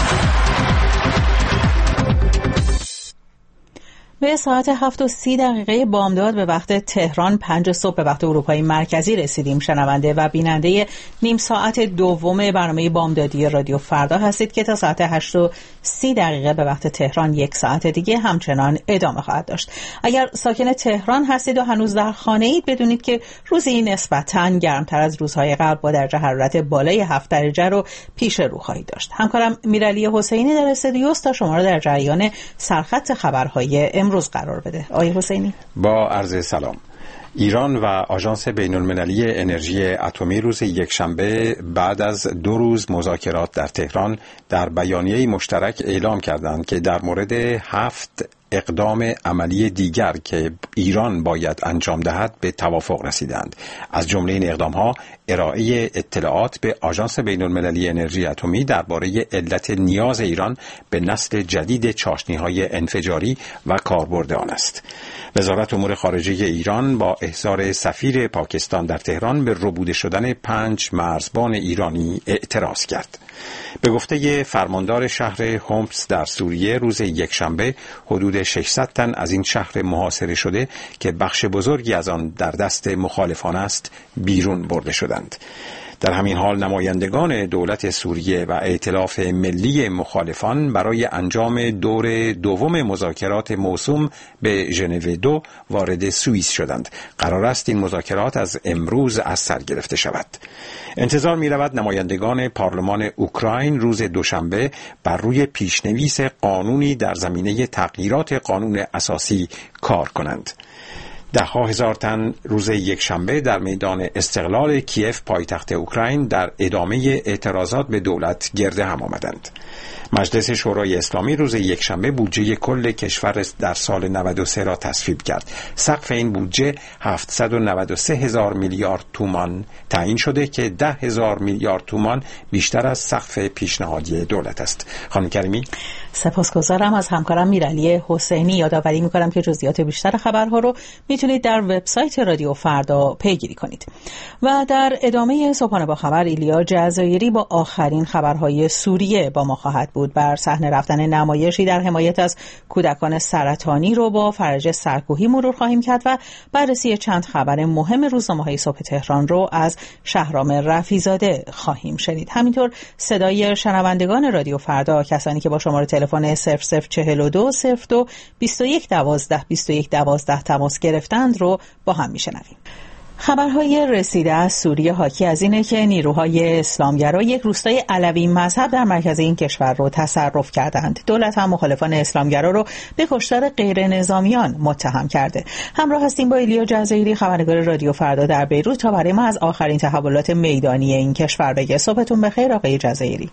به ساعت هفت و سی دقیقه بامداد به وقت تهران، پنج صبح به وقت اروپای مرکزی رسیدیم. شنونده و بیننده نیم ساعت دوم برنامه بامدادی رادیو فردا هستید که تا ساعت هشت و سی دقیقه به وقت تهران یک ساعت دیگه همچنان ادامه خواهد داشت. اگر ساکن تهران هستید و هنوز در خانه اید، بدونید که روزی نسبتاً گرمتر از روزهای قبل با درجه حرارت بالای هفت درجه رو پیش رو خواهید داشت. همکارم میرالی حسینی در استودیو است تا شما را در جریان سرخط خبرهای امروز قرار بده. آقای حسینی، با عرض سلام. ایران و آژانس بین‌المللی انرژی اتمی روز یکشنبه بعد از دو روز مذاکرات در تهران در بیانیه‌ای مشترک اعلام کردند که در مورد هفت اقدام عملی دیگر که ایران باید انجام دهد به توافق رسیدند. از جمله این اقدام‌ها ارائه اطلاعات به آژانس بین‌المللی انرژی اتمی درباره علت نیاز ایران به نسل جدید چاشنی‌های انفجاری و کاربرد آن است. وزارت امور خارجه ایران با احضار سفیر پاکستان در تهران به ربوده شدن پنج مرزبان ایرانی اعتراض کرد. به گفته فرماندار شهر هومس در سوریه، روز یکشنبه حدود ششصد تن از این شهر محاصره شده که بخش بزرگی از آن در دست مخالفان است بیرون برده شدند. در همین حال نمایندگان دولت سوریه و ائتلاف ملی مخالفان برای انجام دور دوم مذاکرات موسوم به ژنو دو وارد سوئیس شدند. قرار است این مذاکرات از امروز از سر گرفته شود. انتظار می رود نمایندگان پارلمان اوکراین روز دوشنبه بر روی پیشنویس قانونی در زمینه تغییرات قانون اساسی کار کنند. ده ها هزار تن روز یکشنبه در میدان استقلال کیف پایتخت اوکراین در ادامه اعتراضات به دولت گرد هم آمدند. مجلس شورای اسلامی روز یکشنبه بودجه کل کشور در سال نود و سه را تصویب کرد. سقف این بودجه هفتصد و نود و سه هزار میلیارد تومان تعیین شده که ده هزار میلیارد تومان بیشتر از سقف پیشنهادی دولت است. خانم کریمی، سپاسگزارم از همکارم میرالی حسینی. یادآوری می‌کنم که جزئیات بیشتر خبرها رو میتونید در وبسایت رادیو فردا پیگیری کنید. و در ادامه صبحانه با خبر، ایلیا جزایری با آخرین خبرهای سوریه با ما خواهد بود. بر صحنه رفتن نمایشی در حمایت از کودکان سرطانی رو با فرج سرکوهی مرور خواهیم کرد و بررسی چند خبر مهم روزنامه‌های صبح تهران رو از شهرام رفیزاده خواهیم شنید. همینطور صدای شنوندگان رادیو فردا، کسانی که با شماره تلفن صفر صفر چهل و دو صفر دو بیست و یک دوازده بیست و یک دوازده تماس گرفتند رو با هم میشنویم. خبرهای رسیده از سوریه حاکی از اینه که نیروهای اسلامگرا یک روستای علوی مذهب در مرکز این کشور رو تصرف کردند. دولت هم مخالفان اسلامگرا رو به کشتار غیر نظامیان متهم کرده. همراه هستیم با ایلیا جزایری، خبرنگار رادیو فردا در بیروت، تا برای ما از آخرین تحولات میدانی این کشور بگه. صبحتون بخیر آقای جزایری.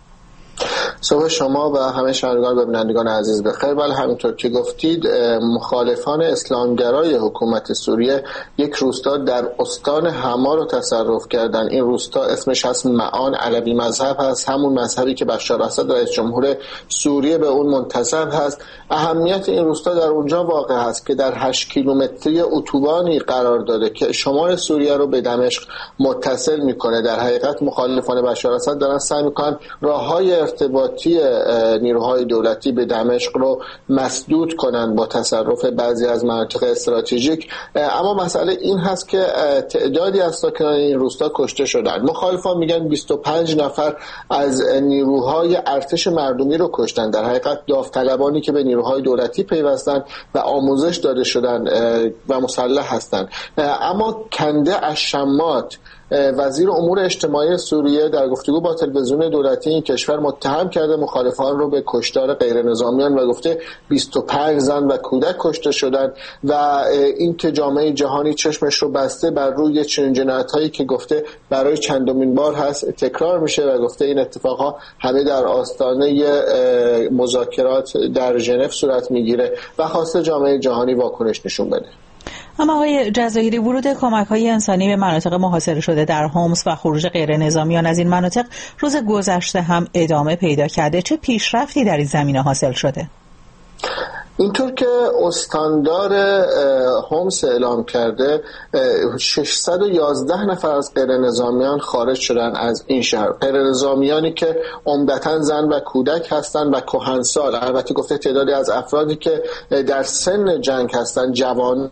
صبح شما و همه شنوندگان و بینندگان عزیز بخیر. بله، همینطور که گفتید، مخالفان اسلامگرای حکومت سوریه یک روستا در استان حما رو تصرف کردن. این روستا اسمش هست معان، علوی مذهب هست، همون مذهبی که بشار اسد رئیس جمهور سوریه به اون منتسب هست. اهمیت این روستا در اونجا واقع هست که در هشت کیلومتری اتوبانی قرار داره که شمال سوریه رو به دمشق متصل میکنه. در حقیقت مخالفان بشار اسد دارن سعی میکنن راههای ارتباطی ارتباطی نیروهای دولتی به دمشق رو مسدود کنن با تصرف بعضی از مناطق استراتژیک. اما مسئله این هست که تعدادی از ساکنان این روستا کشته شدن. مخالفان میگن بیست و پنج نفر از نیروهای ارتش مردمی رو کشتن، در حقیقت داوطلبانی که به نیروهای دولتی پیوستن و آموزش داده شدن و مسلح هستند. اما کنده الشمات وزیر امور اجتماعی سوریه در گفتگو با تلویزیون دولتی این کشور متهم کرده مخالفان رو به کشتار غیر نظامیان و گفته بیست و پنج زن و کودک کشته شدند و این که جامعه جهانی چشمش رو بسته بر روی چنین جنایت‌هایی که گفته برای چندمین بار هست تکرار میشه و گفته این اتفاقها همه در آستانه مذاکرات در ژنو صورت میگیره و خواسته جامعه جهانی واکنش نشون بده. اما آقای جزایری، ورود کمک‌های انسانی به مناطق محاصره شده در حمص و خروج غیر نظامیان از این مناطق روز گذشته هم ادامه پیدا کرده. چه پیشرفتی در این زمینه حاصل شده؟ اینطور که استاندار حمص اعلام کرده ششصد و یازده نفر از غیر نظامیان خارج شدن از این شهر. غیر نظامیانی که عمدتاً زن و کودک هستند و کهنسال. البته گفته تعدادی از افرادی که در سن جنگ هستند جوان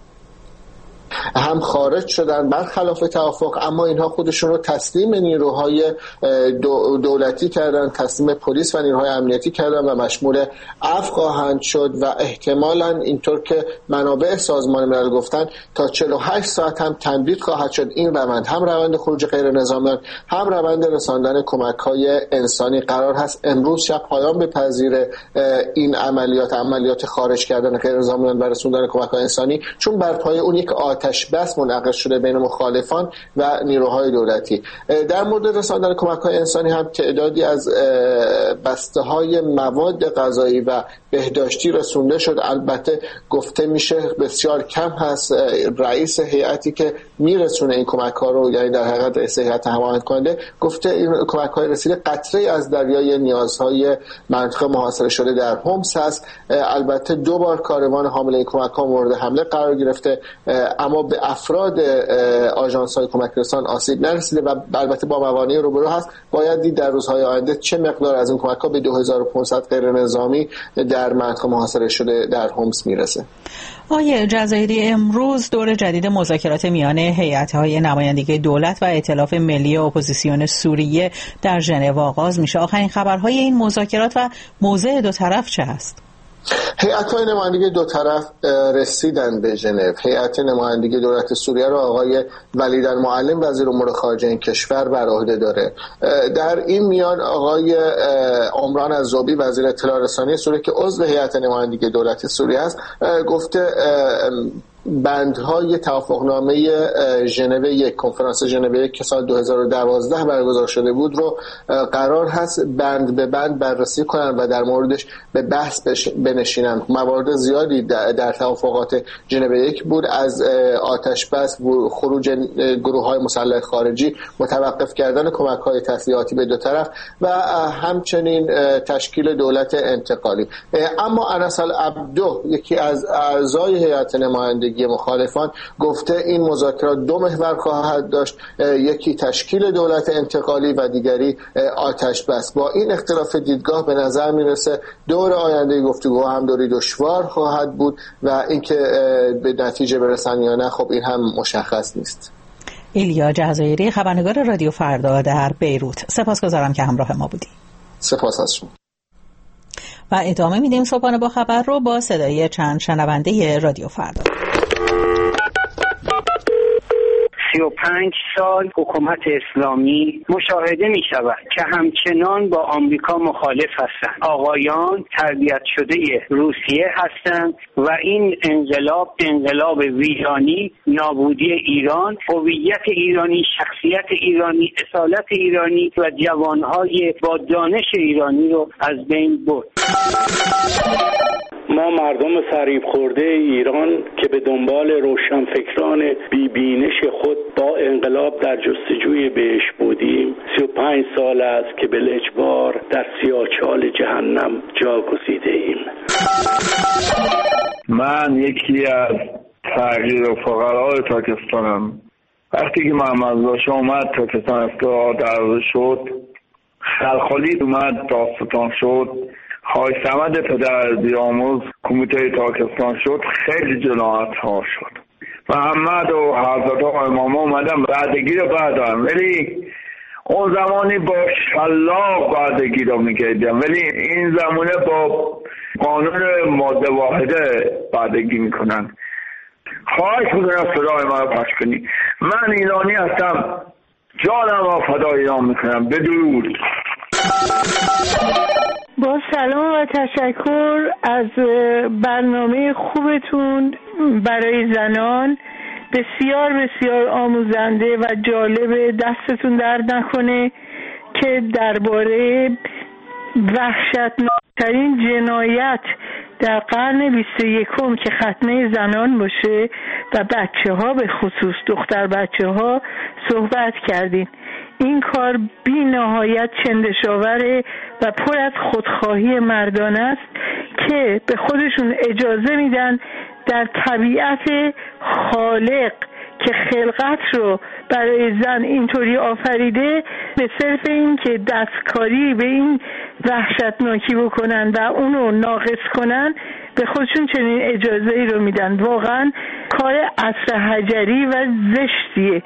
هم خارج شدن برخلاف توافق، اما اینها خودشون رو تسلیم نیروهای دولتی کردن، تسلیم پلیس و نیروهای امنیتی کردن و مشمول عفو خواهند شد و احتمالاً اینطور که منابع سازمان ملل گفتن تا چهل و هشت ساعت هم تمدید خواهد شد این روند. هم روند خروج غیر نظامیان هم روند رساندن کمک‌های انسانی قرار هست امروز شب پایان بپذیره. این عملیات عملیات خارج کردن غیر نظامیان و رساندن کمک‌های انسانی، چون بر پای اون یک آتش بس منعقد شده بین مخالفان و نیروهای دولتی. در مورد رساندن کمک‌های انسانی هم تعدادی از بسته‌های مواد غذایی و بهداشتی رسونده شد. البته گفته میشه بسیار کم هست. رئیس هیئتی که میرسونه این کمک‌ها رو، یعنی در حقیقت رئیس هیئت هماهنگ کننده، گفته این کمک‌های رسیده قطره از دریای نیازهای منطقه محاصره شده در حمص هست. البته دو بار کاروان حامل این کمک‌ها مورد حمله قرار گرفته، اما به افراد آژانس‌های کمک رسان آسیب نرسیده و البته با موانع روبرو هست. باید دید در روزهای آینده چه مقدار از این کمک‌ها به دو هزار و پانصد غیر نظامی در منطقه محاصره شده در حمص میرسه. آقای جزایری، امروز دور جدید مذاکرات میان هیئت‌های نمایندگی دولت و ائتلاف ملی اپوزیسیون سوریه در ژنو آغاز میشه. آخرین خبرهای این مذاکرات و موضع دو طرف چه است؟ هیئت‌های نمایندگی دو طرف رسیدن به ژنو. هیئت نمایندگی دولت سوریه را آقای ولیدالمعلم وزیر امور خارجه این کشور بر عهده داره. در این میان آقای عمران الزوبی وزیر اطلاع رسانی سوریه که عضو هیئت نمایندگی دولت سوریه است گفته بندهای توافقنامه ژنو یک، کنفرانس ژنو یک که سال دو هزار و دوازده برگزار شده بود رو قرار هست بند به بند بررسی کنن و در موردش به بحث بنشینن. موارد زیادی در توافقات ژنو یک بود، از آتش بس، خروج گروه‌های مسلح خارجی، متوقف کردن کمک‌های تسلیحاتی به دو طرف و همچنین تشکیل دولت انتقالی. اما انس العبدو یکی از اعضای هیئت نمایندگی مخالفان گفته این مذاکرات دو محور خواهد داشت، یکی تشکیل دولت انتقالی و دیگری آتش بس. با این اختلاف دیدگاه به نظر میرسه دور آینده گفتگو هم دوری دشوار خواهد بود و اینکه به نتیجه برسن یا نه خب این هم مشخص نیست. ایلیا جزایری، خبرنگار رادیو فردا در بیروت، سپاسگزارم که همراه ما بودی. سپاس از شما. و ادامه میدیم صبحانه با خبر رو با صدای چند شنونده رادیو فردا. سی و پنج سال حکومت اسلامی مشاهده می شود که همچنان با آمریکا مخالف هستند. آقایان تربیت شده روسیه هستند و این انقلاب انقلاب ویرانی، نابودی ایران، هویت ایرانی، شخصیت ایرانی، اصالت ایرانی و جوانهای با دانش ایرانی رو از بین برد. ما مردم فریب خورده ایران که به دنبال روشنفکران بی‌بینش خود با انقلاب در جستجوی بهشت بودیم، سی و پنج سال است که به اجبار در سیاهچال جهنم جا گزیده ایم. من یکی از تغییر فقرای پاکستانم. وقتی که محمد رضا شاه اومد پاکستان افتاد شد، خلخالی اومد داستان شد، خواهی سمد پدر بیاموز کمیته تاکستان شد، خیلی جنایت ها شد. محمد و حضرت ها امام اومدن بردگی رو بردارن، ولی اون زمانی با شلاق بردگی رو میکردن، ولی این زمانه با قانون ماده واحده بردگی میکنن. خواهش میکنم صدای ما رو پخش کنی. من ایرانی هستم، جانم را فدای ایران میکنم. بدرود. با سلام و تشکر از برنامه خوبتون برای زنان، بسیار بسیار آموزنده و جالب، دستتون درد نکنه که درباره وحشتناکترین جنایت در قرن بیست و یکم که ختنه زنان باشه و بچه ها به خصوص دختر بچه ها صحبت کردین. این کار بی نهایت چندشاوره و پر از خودخواهی مردانه است که به خودشون اجازه میدن در طبیعت خالق که خلقت رو برای زن اینطوری آفریده به صرف این که دستکاری به این وحشتناکی بکنن و اونو ناقص کنن به خودشون چنین اجازه ای رو میدن. واقعا کار عصر حجری و زشتیه.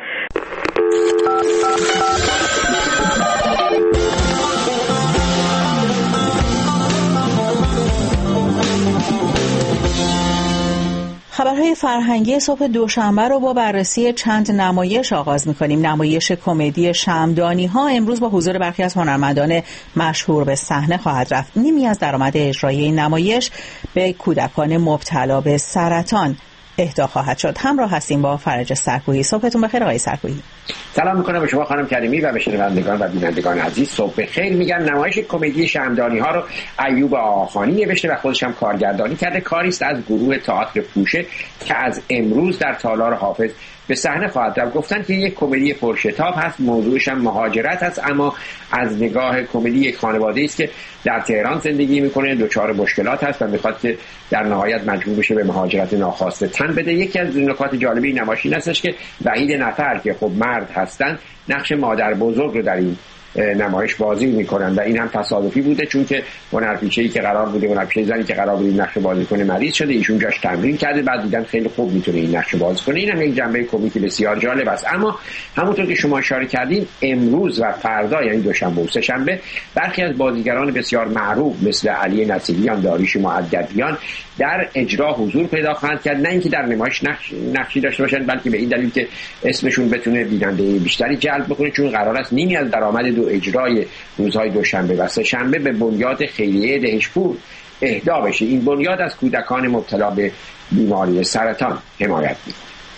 خبرهای فرهنگی صبح دوشنبه رو با بررسی چند نمایش آغاز می‌کنیم. نمایش کمدی شمعدانی ها امروز با حضور برخی از هنرمندان مشهور به صحنه خواهد رفت. نیمی از درآمد اجرایی این نمایش به کودکان مبتلا به سرطان اهدا خواهد شد. همراه هستیم با فرج سرکویی. صبحتون بخیر آقای سرکویی. سلام میکنم به شما خانم کریمی و به شنوندگان و بینندگان عزیز. صبح بخیر. میگن نمایش کمدی شمعدانی ها رو ایوب آخانی نوشته و خودش هم کارگردانی کرده. کاری است از گروه تئاتر پوشه که از امروز در تالار حافظ به صحنه خواهد رفت. گفتن که یک کمدی پرشتاب هست، موضوعش هم مهاجرت هست، اما از نگاه کمدی یک خانواده است که در تهران زندگی میکنه، دچار مشکلات هست و میخواد که در نهایت مجبور بشه به مهاجرت ناخواسته تن بده. یکی از نکات جالبی این نمایش این هستش که وحید نفر که خب مرد هستن نقش مادر بزرگ رو در این نمایش بازی میکنن و این هم تصادفی بوده، چون که هنرپیشه‌ای که قرار بوده هنرپیشه زنی که قرار بود نقش بازی کنه مریض شده، ایشون جاش تمرین کرده، بعد دیدن خیلی خوب میتونه این نقش بازی کنه. این هم یک جنبه کمدی بسیار جالب است. اما همونطور که شما اشاره کردین امروز و فردا یعنی دوشنبه و سه‌شنبه برخی از بازیگران بسیار معروف مثل علی نصیریان، داریوش مؤدبیان در اجرا حضور پیدا خواهند کرد. نه اینکه در نمایش نقش نقشی داشته باشند، بلکه به این دلیل که اسمشون بتونه بیننده بیشتری جلب بکنه، چون قرار است نیمی از درآمد دو اجرای روزهای دوشنبه و سه‌شنبه به بنیاد خیریه دهشپور اهدا بشه. این بنیاد از کودکان مبتلا به بیماری سرطان حمایت می‌کند.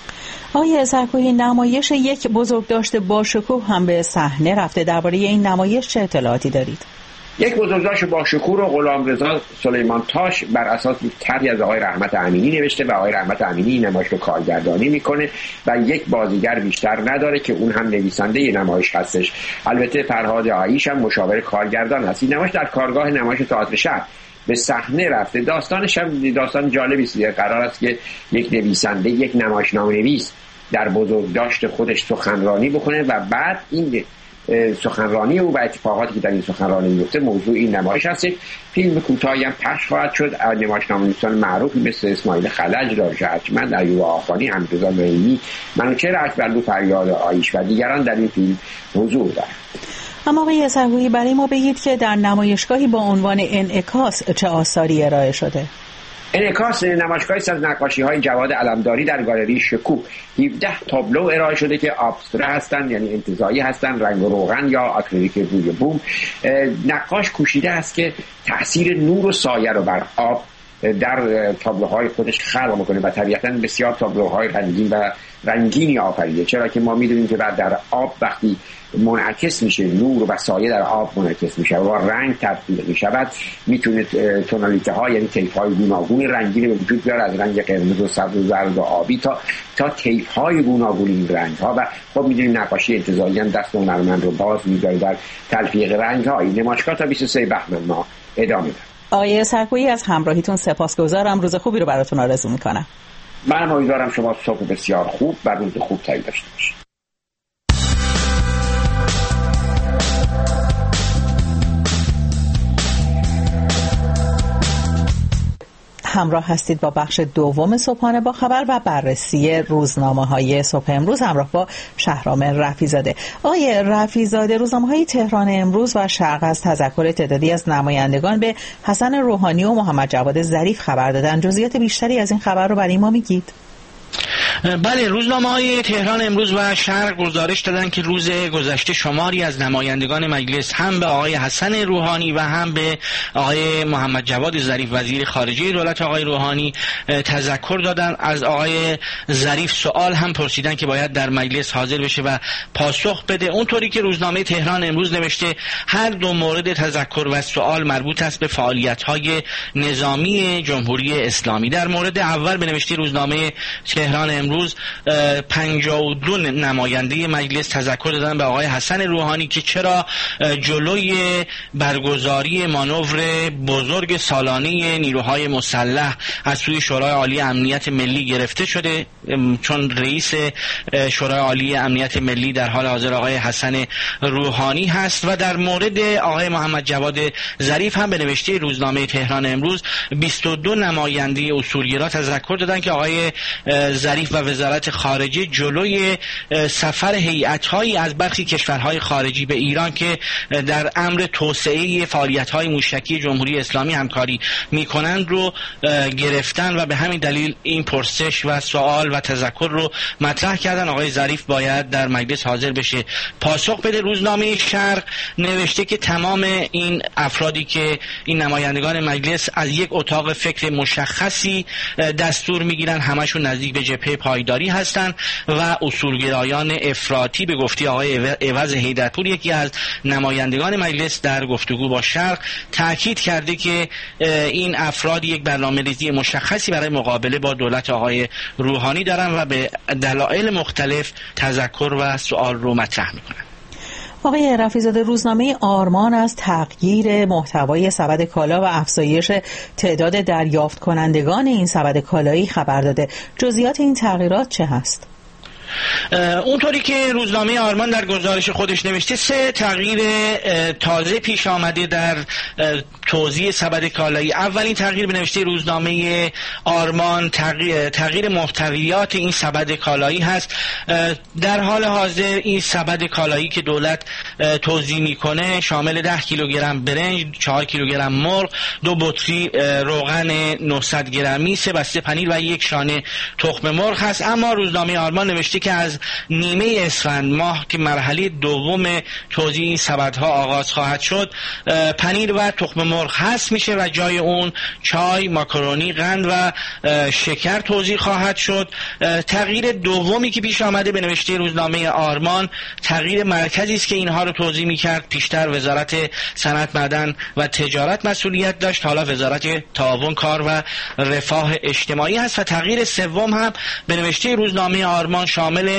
آقای سرکویی، نمایش یک بزرگداشت باشکوه هم به صحنه رفته. درباره این نمایش چه اطلاعاتی دارید؟ یک بزرگداشت با شکوه رو غلامرضا سلیمان تاش بر اساس طرحی از آقای رحمت امینی نوشته و آقای رحمت امینی این نمایش رو کارگردانی میکنه و یک بازیگر بیشتر نداره که اون هم نویسنده این نمایش هستش. البته فرهاد عایش هم مشاور کارگردان هست. این نمایش در کارگاه نمایش تئاتر شهر به صحنه رفته. داستانش هم داستان جالبی است. قرار است که یک نویسنده، یک نمایشنامه‌نویس در بزرگداشت خودش سخنرانی بکنه و بعد این سخنرانی او و اتفاقاتی که در این سخنرانی میفته موضوع این نمایش هست. فیلم کوتاهی هم پخش خواهد شد از نمایشنامه‌نویسان معروفی مثل اسماعیل خلج، داریوش ارجمند، ایوب آخانی، حمیدرضا معینی، منوچهر اکبرلو، فریاد عایش و دیگران در این فیلم حضور دارند. اما آقای سرکویی برای ما بگید که در نمایشگاهی با عنوان انعکاس چه آثاری ارائه شده؟ انعکاس نمایشگاهی از نقاشی‌های جواد علمداری در گالری شکوه. هفده تابلو ارائه شده که ابستره هستند، یعنی انتزاعی هستند، رنگ و روغن یا آکریلیک روی بوم. نقاش کوشیده است که تاثیر نور و سایه رو بر آب در تابلوهای خودش خلق میکنه و طبیعتاً بسیار تابلوهای رنگین و رنگینی آفریده، چرا که ما میدونیم که بعد در آب وقتی منعکس میشه نور و سایه در آب منعکس میشه و رنگ تبدیل میشود، میتونه تونالیته ها یعنی طیف های گوناگون رنگین به وجود بیاره، از رنگ قرمز و سبز و زرد و آبی تا تا طیف های گوناگون این رنگ ها. و خب میدونیم نقاشی انتزاعی هم دست هنرمند رو باز میذاره در تلفیق رنگ ها. این نمایشگاه تا بیست و سوم بهمن ما ادامه داره. آقای سرکویی از همراهیتون سپاسگزارم. روز خوبی رو براتون آرزو میکنم. من امیدوارم شما صبح بسیار خوب و روز خوب تایی داشته باشید. همراه هستید با بخش دوم صبحانه با خبر و بررسی روزنامه‌های صبح امروز همراه با شهرام رفیع‌زاده. آقای رفیع‌زاده، روزنامه‌های تهران امروز و شرق از تذکر تعدادی از نمایندگان به حسن روحانی و محمد جواد ظریف خبر دادن. جزئیات بیشتری از این خبر رو برای ما میگید؟ بله، روزنامه‌های تهران امروز و شرق گزارش دادن که روز گذشته شماری از نمایندگان مجلس هم به آقای حسن روحانی و هم به آقای محمد جواد ظریف وزیر خارجه دولت آقای روحانی تذکر دادن. از آقای ظریف سوال هم پرسیدن که باید در مجلس حاضر بشه و پاسخ بده. اونطوری که روزنامه تهران امروز نوشته هر دو مورد تذکر و سوال مربوط است به فعالیت‌های نظامی جمهوری اسلامی. در مورد اول به نوشته روزنامه تهران امروز پنجاه و دو نماینده مجلس تذکر دادن به آقای حسن روحانی که چرا جلوی برگزاری مانور بزرگ سالانه نیروهای مسلح از سوی شورای عالی امنیت ملی گرفته شده، چون رئیس شورای عالی امنیت ملی در حال حاضر آقای حسن روحانی هست. و در مورد آقای محمد جواد ظریف هم به نوشته روزنامه تهران امروز بیست و دو نماینده اصولگرا تذکر دادن که آقای ظریف و وزارت خارجه جلوی سفر هیئت‌هایی از برخی کشورهای خارجی به ایران که در امر توسعه فعالیت‌های موشکی جمهوری اسلامی همکاری می‌کنند رو گرفتن و به همین دلیل این پرسش و سوال و تذکر رو مطرح کردن. آقای ظریف باید در مجلس حاضر بشه پاسخ بده. روزنامه شرق نوشته که تمام این افرادی که این نمایندگان مجلس از یک اتاق فکر مشخصی دستور می‌گیرن، همشون نزدیک به جبهه پایداری هستند و اصولگرایان افراطی. به گفته آقای عوض حیدرپور یکی از نمایندگان مجلس در گفتگو با شرق تاکید کرده که این افراد یک برنامه‌ریزی مشخصی برای مقابله با دولت آقای روحانی دارن و به دلایل مختلف تذکر و سوال رو مطرح میکنن. آقای رفیع‌زاده، روزنامه آرمان از تغییر محتوای سبد کالا و افزایش تعداد دریافت کنندگان این سبد کالایی خبر داده. جزئیات این تغییرات چه هست؟ اونطوری که روزنامه آرمان در گزارش خودش نوشته سه تغییر تازه پیش آمده در توزیع سبد کالایی. اولین تغییر به نوشته روزنامه آرمان تغییر, تغییر محتویات این سبد کالایی هست. در حال حاضر این سبد کالایی که دولت توزیع میکنه شامل ده کیلوگرم برنج، چهار کیلوگرم مرغ، دو بطری روغن نهصد گرمی، سه بسته پنیر و یک شانه تخم مرغ هست. اما روزنامه آرمان نوشته که از نیمه اسفند ماه که مرحله دوم توزیع این سبدها آغاز خواهد شد، پنیر و تخم مرغ حذف میشه و جای اون چای، ماکارونی، قند و شکر توزیع خواهد شد. تغییر دومی که پیش آمده به نوشته روزنامه آرمان تغییر مرکزی است که اینها رو توزیع میکرد. پیشتر وزارت صنعت، معدن و تجارت مسئولیت داشت، حالا وزارت تعاون، کار و رفاه اجتماعی هست. و تغییر سوم هم به نوشته روزنامه آرمان شامل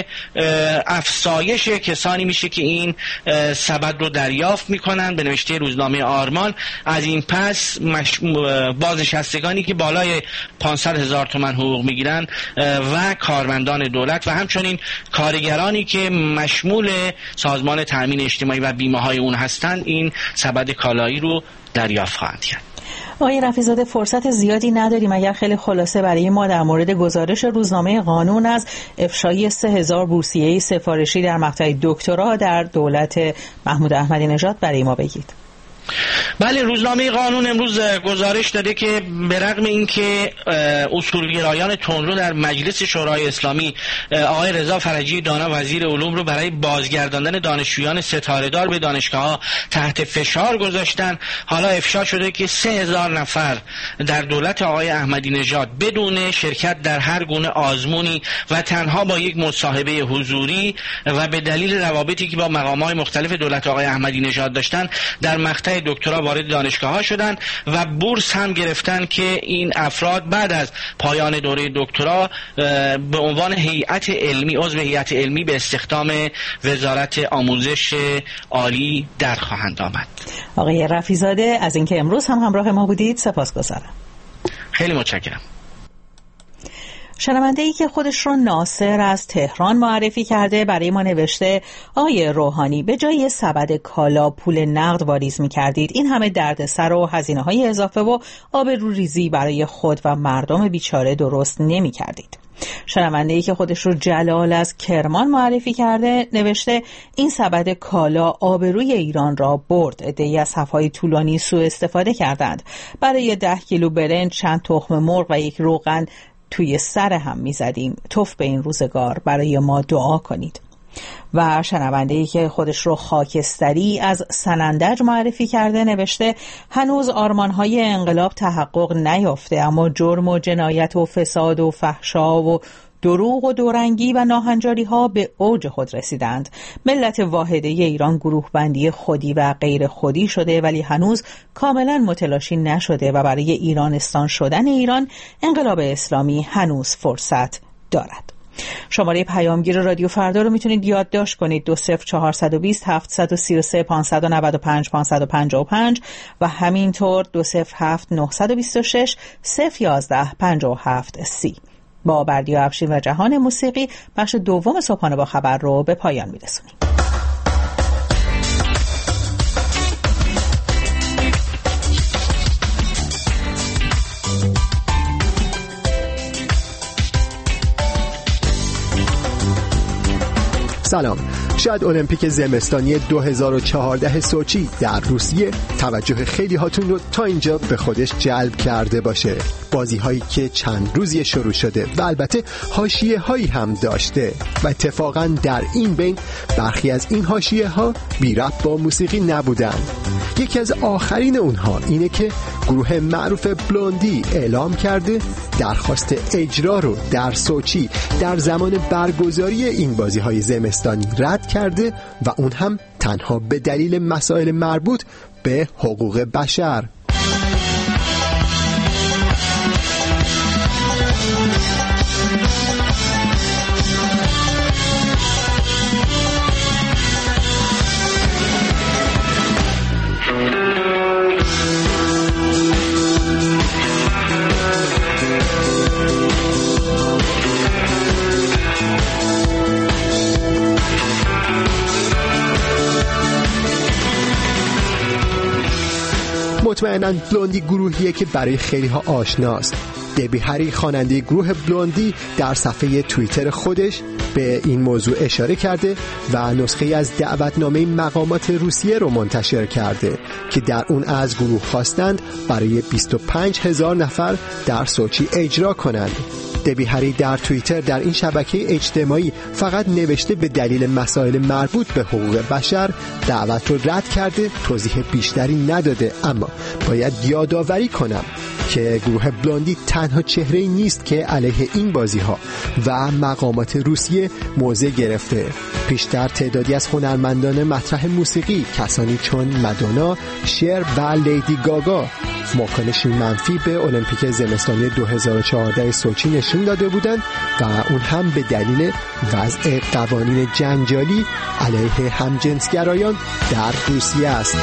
افزایش کسانی میشه که این سبد رو دریافت میکنن. به نوشته روزنامه آرمان از این پس مش... بازنشستگانی که بالای پانصد هزار تومان حقوق میگیرن و کارمندان دولت و همچنین کارگرانی که مشمول سازمان تأمین اجتماعی و بیمه های اون هستند این سبد کالایی رو دریافت خواهند کرد. آقای رفیع‌زاده، فرصت زیادی نداریم، اگر خیلی خلاصه برای ما در مورد گزارش روزنامه قانون از افشای سه هزار بورسیه سفارشی در مقطع دکترا در دولت محمود احمدی نژاد برای ما بگید. بله، روزنامه قانون امروز گزارش داده که به رغم اینکه اصولگرایان تندرو در مجلس شورای اسلامی آقای رضا فرجی دانا وزیر علوم رو برای بازگرداندن دانشجویان ستاره‌دار به دانشگاه‌ها تحت فشار گذاشتن، حالا افشا شده که سه هزار نفر در دولت آقای احمدی نژاد بدون شرکت در هر گونه آزمونی و تنها با یک مصاحبه حضوری و به دلیل روابطی که با مقامات مختلف دولت آقای احمدی نژاد داشتن در مقطع دکترا وارد دانشگاه ها شدن و بورس هم گرفتن که این افراد بعد از پایان دوره دکترا به عنوان هیئت علمی عضو هیئت علمی به استخدام وزارت آموزش عالی در خواهند آمد. آقای رفیع‌زاده، از اینکه امروز هم همراه ما بودید سپاسگزارم. خیلی متشکرم. شنونده‌ای که خودش رو ناصر از تهران معرفی کرده برای ما نوشته: آقای روحانی، به جای سبد کالا پول نقد واریز می‌کردید، این همه دردسر و هزینه‌های اضافه و آبروریزی برای خود و مردم بیچاره درست نمی‌کردید. شنونده‌ای که خودش رو جلال از کرمان معرفی کرده نوشته: این سبد کالا آبروی ایران را برد. عده‌ای از صف‌های طولانی سوء استفاده کردند. برای ده کیلو برنج، چند تخم مرغ و یک روغن توی سر هم می‌زدیم. توف به این روزگار، برای ما دعا کنید. و شنونده‌ای که خودش رو خاکستری از سنندج معرفی کرده نوشته: هنوز آرمان‌های انقلاب تحقق نیافته، اما جرم و جنایت و فساد و فحشا و دروغ و دورنگی و ناهنجاری ها به اوج خود رسیدند. ملت واحده ایران گروه بندی خودی و غیر خودی شده، ولی هنوز کاملا متلاشی نشده و برای ایرانستان شدن ایران انقلاب اسلامی هنوز فرصت دارد. شماره پیامگیر رادیو فردا رو میتونید یادداشت کنید: دو صفر چهارصد و بیست هفتصد و سی و سه پانصد و نود و پنج پانصد و پنجاه و پنج و همینطور دو صفر هفت نهصد و بیست و شش صفر یازده پنجاه و هفت سی. با بردیا افشین و جهان موسیقی بخش دوم صبحانه با خبر رو به پایان میرسونیم. سلام. شاید المپیک زمستانی دو هزار و چهارده سوچی در روسیه توجه خیلی هاتون رو تا اینجا به خودش جلب کرده باشه. بازی هایی که چند روزی شروع شده و البته حاشیه هایی هم داشته و اتفاقا در این بین برخی از این حاشیه ها بی ربط با موسیقی نبودن. یکی از آخرین اونها اینه که گروه معروف بلوندی اعلام کرده درخواست اجرا رو در سوچی در زمان برگزاری این بازی های زمستانی رد کرده و اون هم تنها به دلیل مسائل مربوط به حقوق بشر. مطمئناً بلوندی گروهیه که برای خیلی ها آشناست. دبی هری خواننده گروه بلوندی در صفحه توییتر خودش به این موضوع اشاره کرده و نسخه از دعوتنامه مقامات روسیه رو منتشر کرده که در اون از گروه خواستند برای بیست و پنج هزار نفر در سوچی اجرا کنند. دبی هری در توییتر در این شبکه اجتماعی فقط نوشته به دلیل مسائل مربوط به حقوق بشر دعوت رو رد کرده، توضیح بیشتری نداده. اما باید یادآوری کنم که گروه بلوندی تنها چهره‌ای نیست که علیه این بازی‌ها و مقامات روسیه موضع گرفته. پیشتر تعدادی از هنرمندان مطرح موسیقی، کسانی چون مادونا، شر و لیدی گاگا واکنشی منفی به المپیک زمستانی دو هزار و چهارده سوچی نشون داده بودند و اون هم به دلیل وضع قوانین جنجالی علیه همجنسگرایان در روسیه است.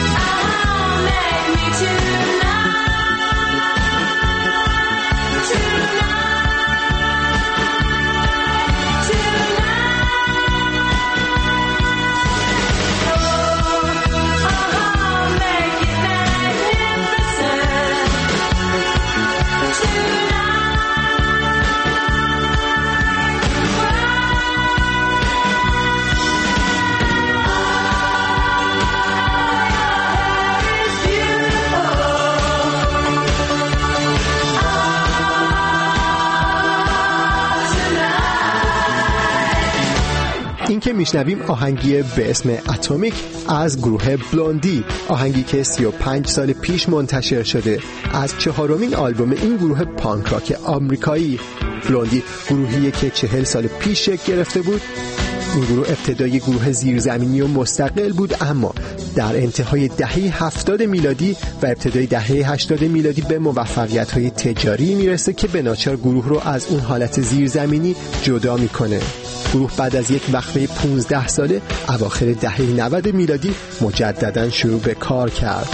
این که میشنویم آهنگی به اسم اتمیک از گروه بلوندی، آهنگی که سی و پنج سال پیش منتشر شده از چهارمین آلبوم این گروه پانک راک آمریکایی. بلوندی گروهیه که چهل سال پیش شکل گرفته بود. این گروه ابتدای گروه زیرزمینی و مستقل بود، اما در انتهای دهه هفتاد میلادی و ابتدای دهه هشتاد میلادی به موفقیت‌های تجاری میرسه که به ناچار گروه رو از اون حالت زیرزمینی جدا میکنه. گروه بعد از یک وقفه پانزده ساله اواخر دهه نود میلادی مجدداً شروع به کار کرد.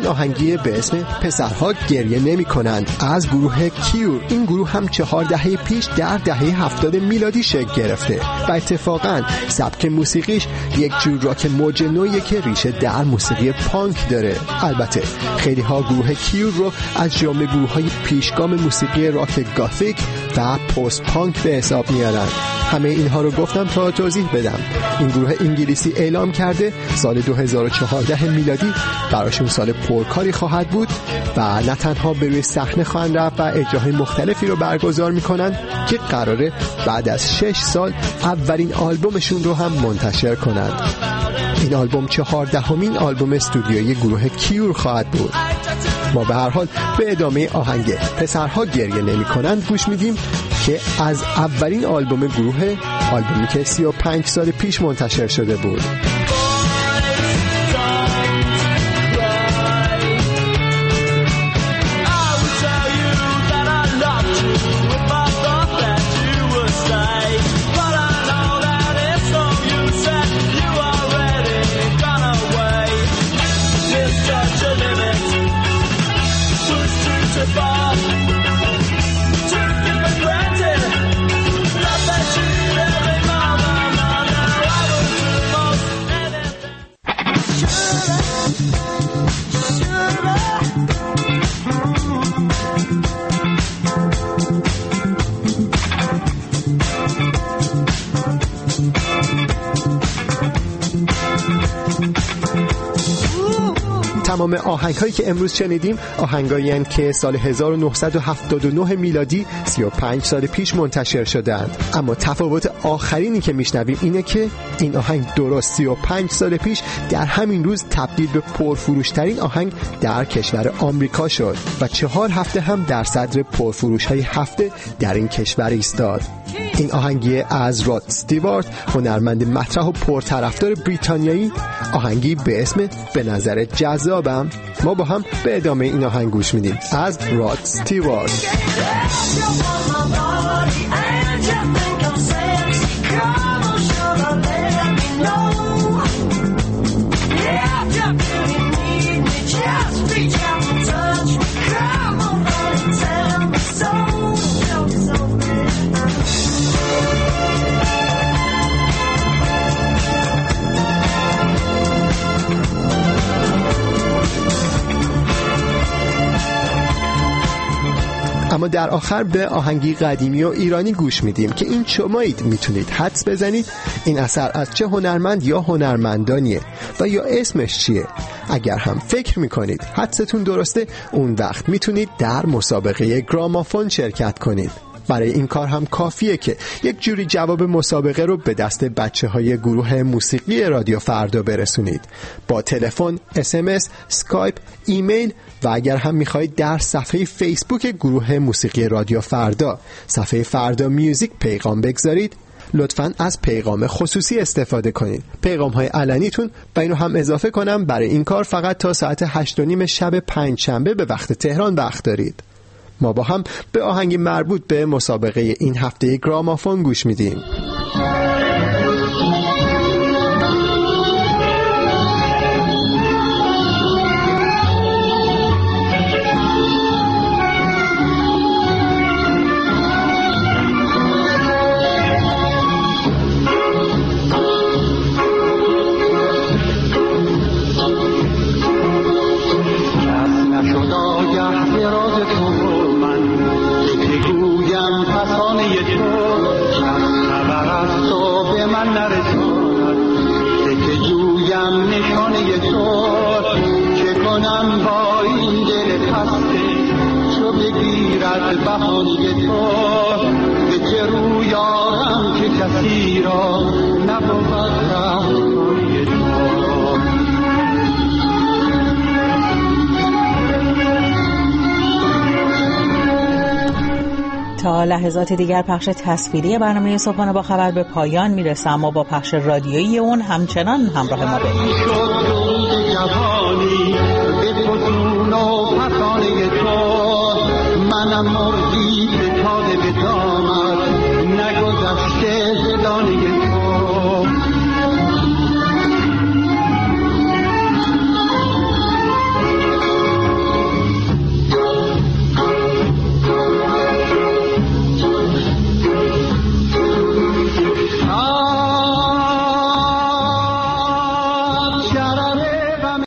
این آهنگی به اسم پسرها گریه نمی کنند از گروه کیور. این گروه هم چهار دهه پیش در دهه هفتاد میلادی شکل گرفته و اتفاقاً سبک موسیقیش یک جور راک موج نوعیه که ریشه در موسیقی پانک داره. البته خیلی ها گروه کیور رو از جمله گروه های پیشگام موسیقی راک گاتیک و پست پانک به حساب میارن. همه اینها رو گفتم تا توضیح بدم. این گروه انگلیسی اعلام کرده سال دو هزار و چهارده میلادی براشون سال پرکاری خواهد بود و نه تنها به روی صحنه خواهند رفت و اجراهای مختلفی رو برگزار میکنن که قراره بعد از شش سال اولین آلبومشون رو هم منتشر کنند. این آلبوم چهاردهمین آلبوم استودیویی گروه کیور خواهد بود. ما به هر حال به ادامه آهنگ پسرها گریه نمی کنند گوش میدیم که از اولین آلبوم گروه، آلبومی که سی و پنج سال پیش منتشر شده بود. تمام آهنگ‌هایی که امروز شنیدیم آهنگایی هستند که سال هزار و نهصد و هفتاد و نه میلادی سی و پنج سال پیش منتشر شدند. اما تفاوت آخرینی که میشنویم اینه که این آهنگ درست سی و پنج سال پیش در همین روز تبدیل به پرفروشترین آهنگ در کشور آمریکا شد و چهار هفته هم در صدر پرفروش‌های هفته در این کشور ایستاد. این آهنگی از راد استیوارت، هنرمند مطرح و پرطرفدار بریتانیایی، آهنگی به اسم به نظر جذابم. ما با هم به ادامه این آهنگ گوش میدیم از راد استیوارت. اما در آخر به آهنگی قدیمی و ایرانی گوش میدیم که این شمایید میتونید حدس بزنید این اثر از چه هنرمند یا هنرمندانیه و یا اسمش چیه. اگر هم فکر میکنید حدستون درسته، اون وقت میتونید در مسابقه گرامافون شرکت کنید. برای این کار هم کافیه که یک جوری جواب مسابقه رو به دست بچه های گروه موسیقی رادیو فردا برسونید با تلفن، اس ام اس، اسکایپ، ایمیل و اگر هم میخواهید در صفحه فیسبوک گروه موسیقی رادیو فردا، صفحه فردا میوزیک پیغام بگذارید. لطفاً از پیغام خصوصی استفاده کنید. پیغام های علنیتون و اینو هم اضافه کنم برای این کار فقط تا ساعت هشت و نیم شب پنج شنبه به وقت تهران وقت دارید. ما با هم به آهنگ مربوط به مسابقه این هفته گرامافون گوش میدیم. تا لحظات دیگر پخش تصویری برنامه صبحانه با خبر به پایان میرسه، اما با پخش رادیویی اون همچنان همراه ما باشید.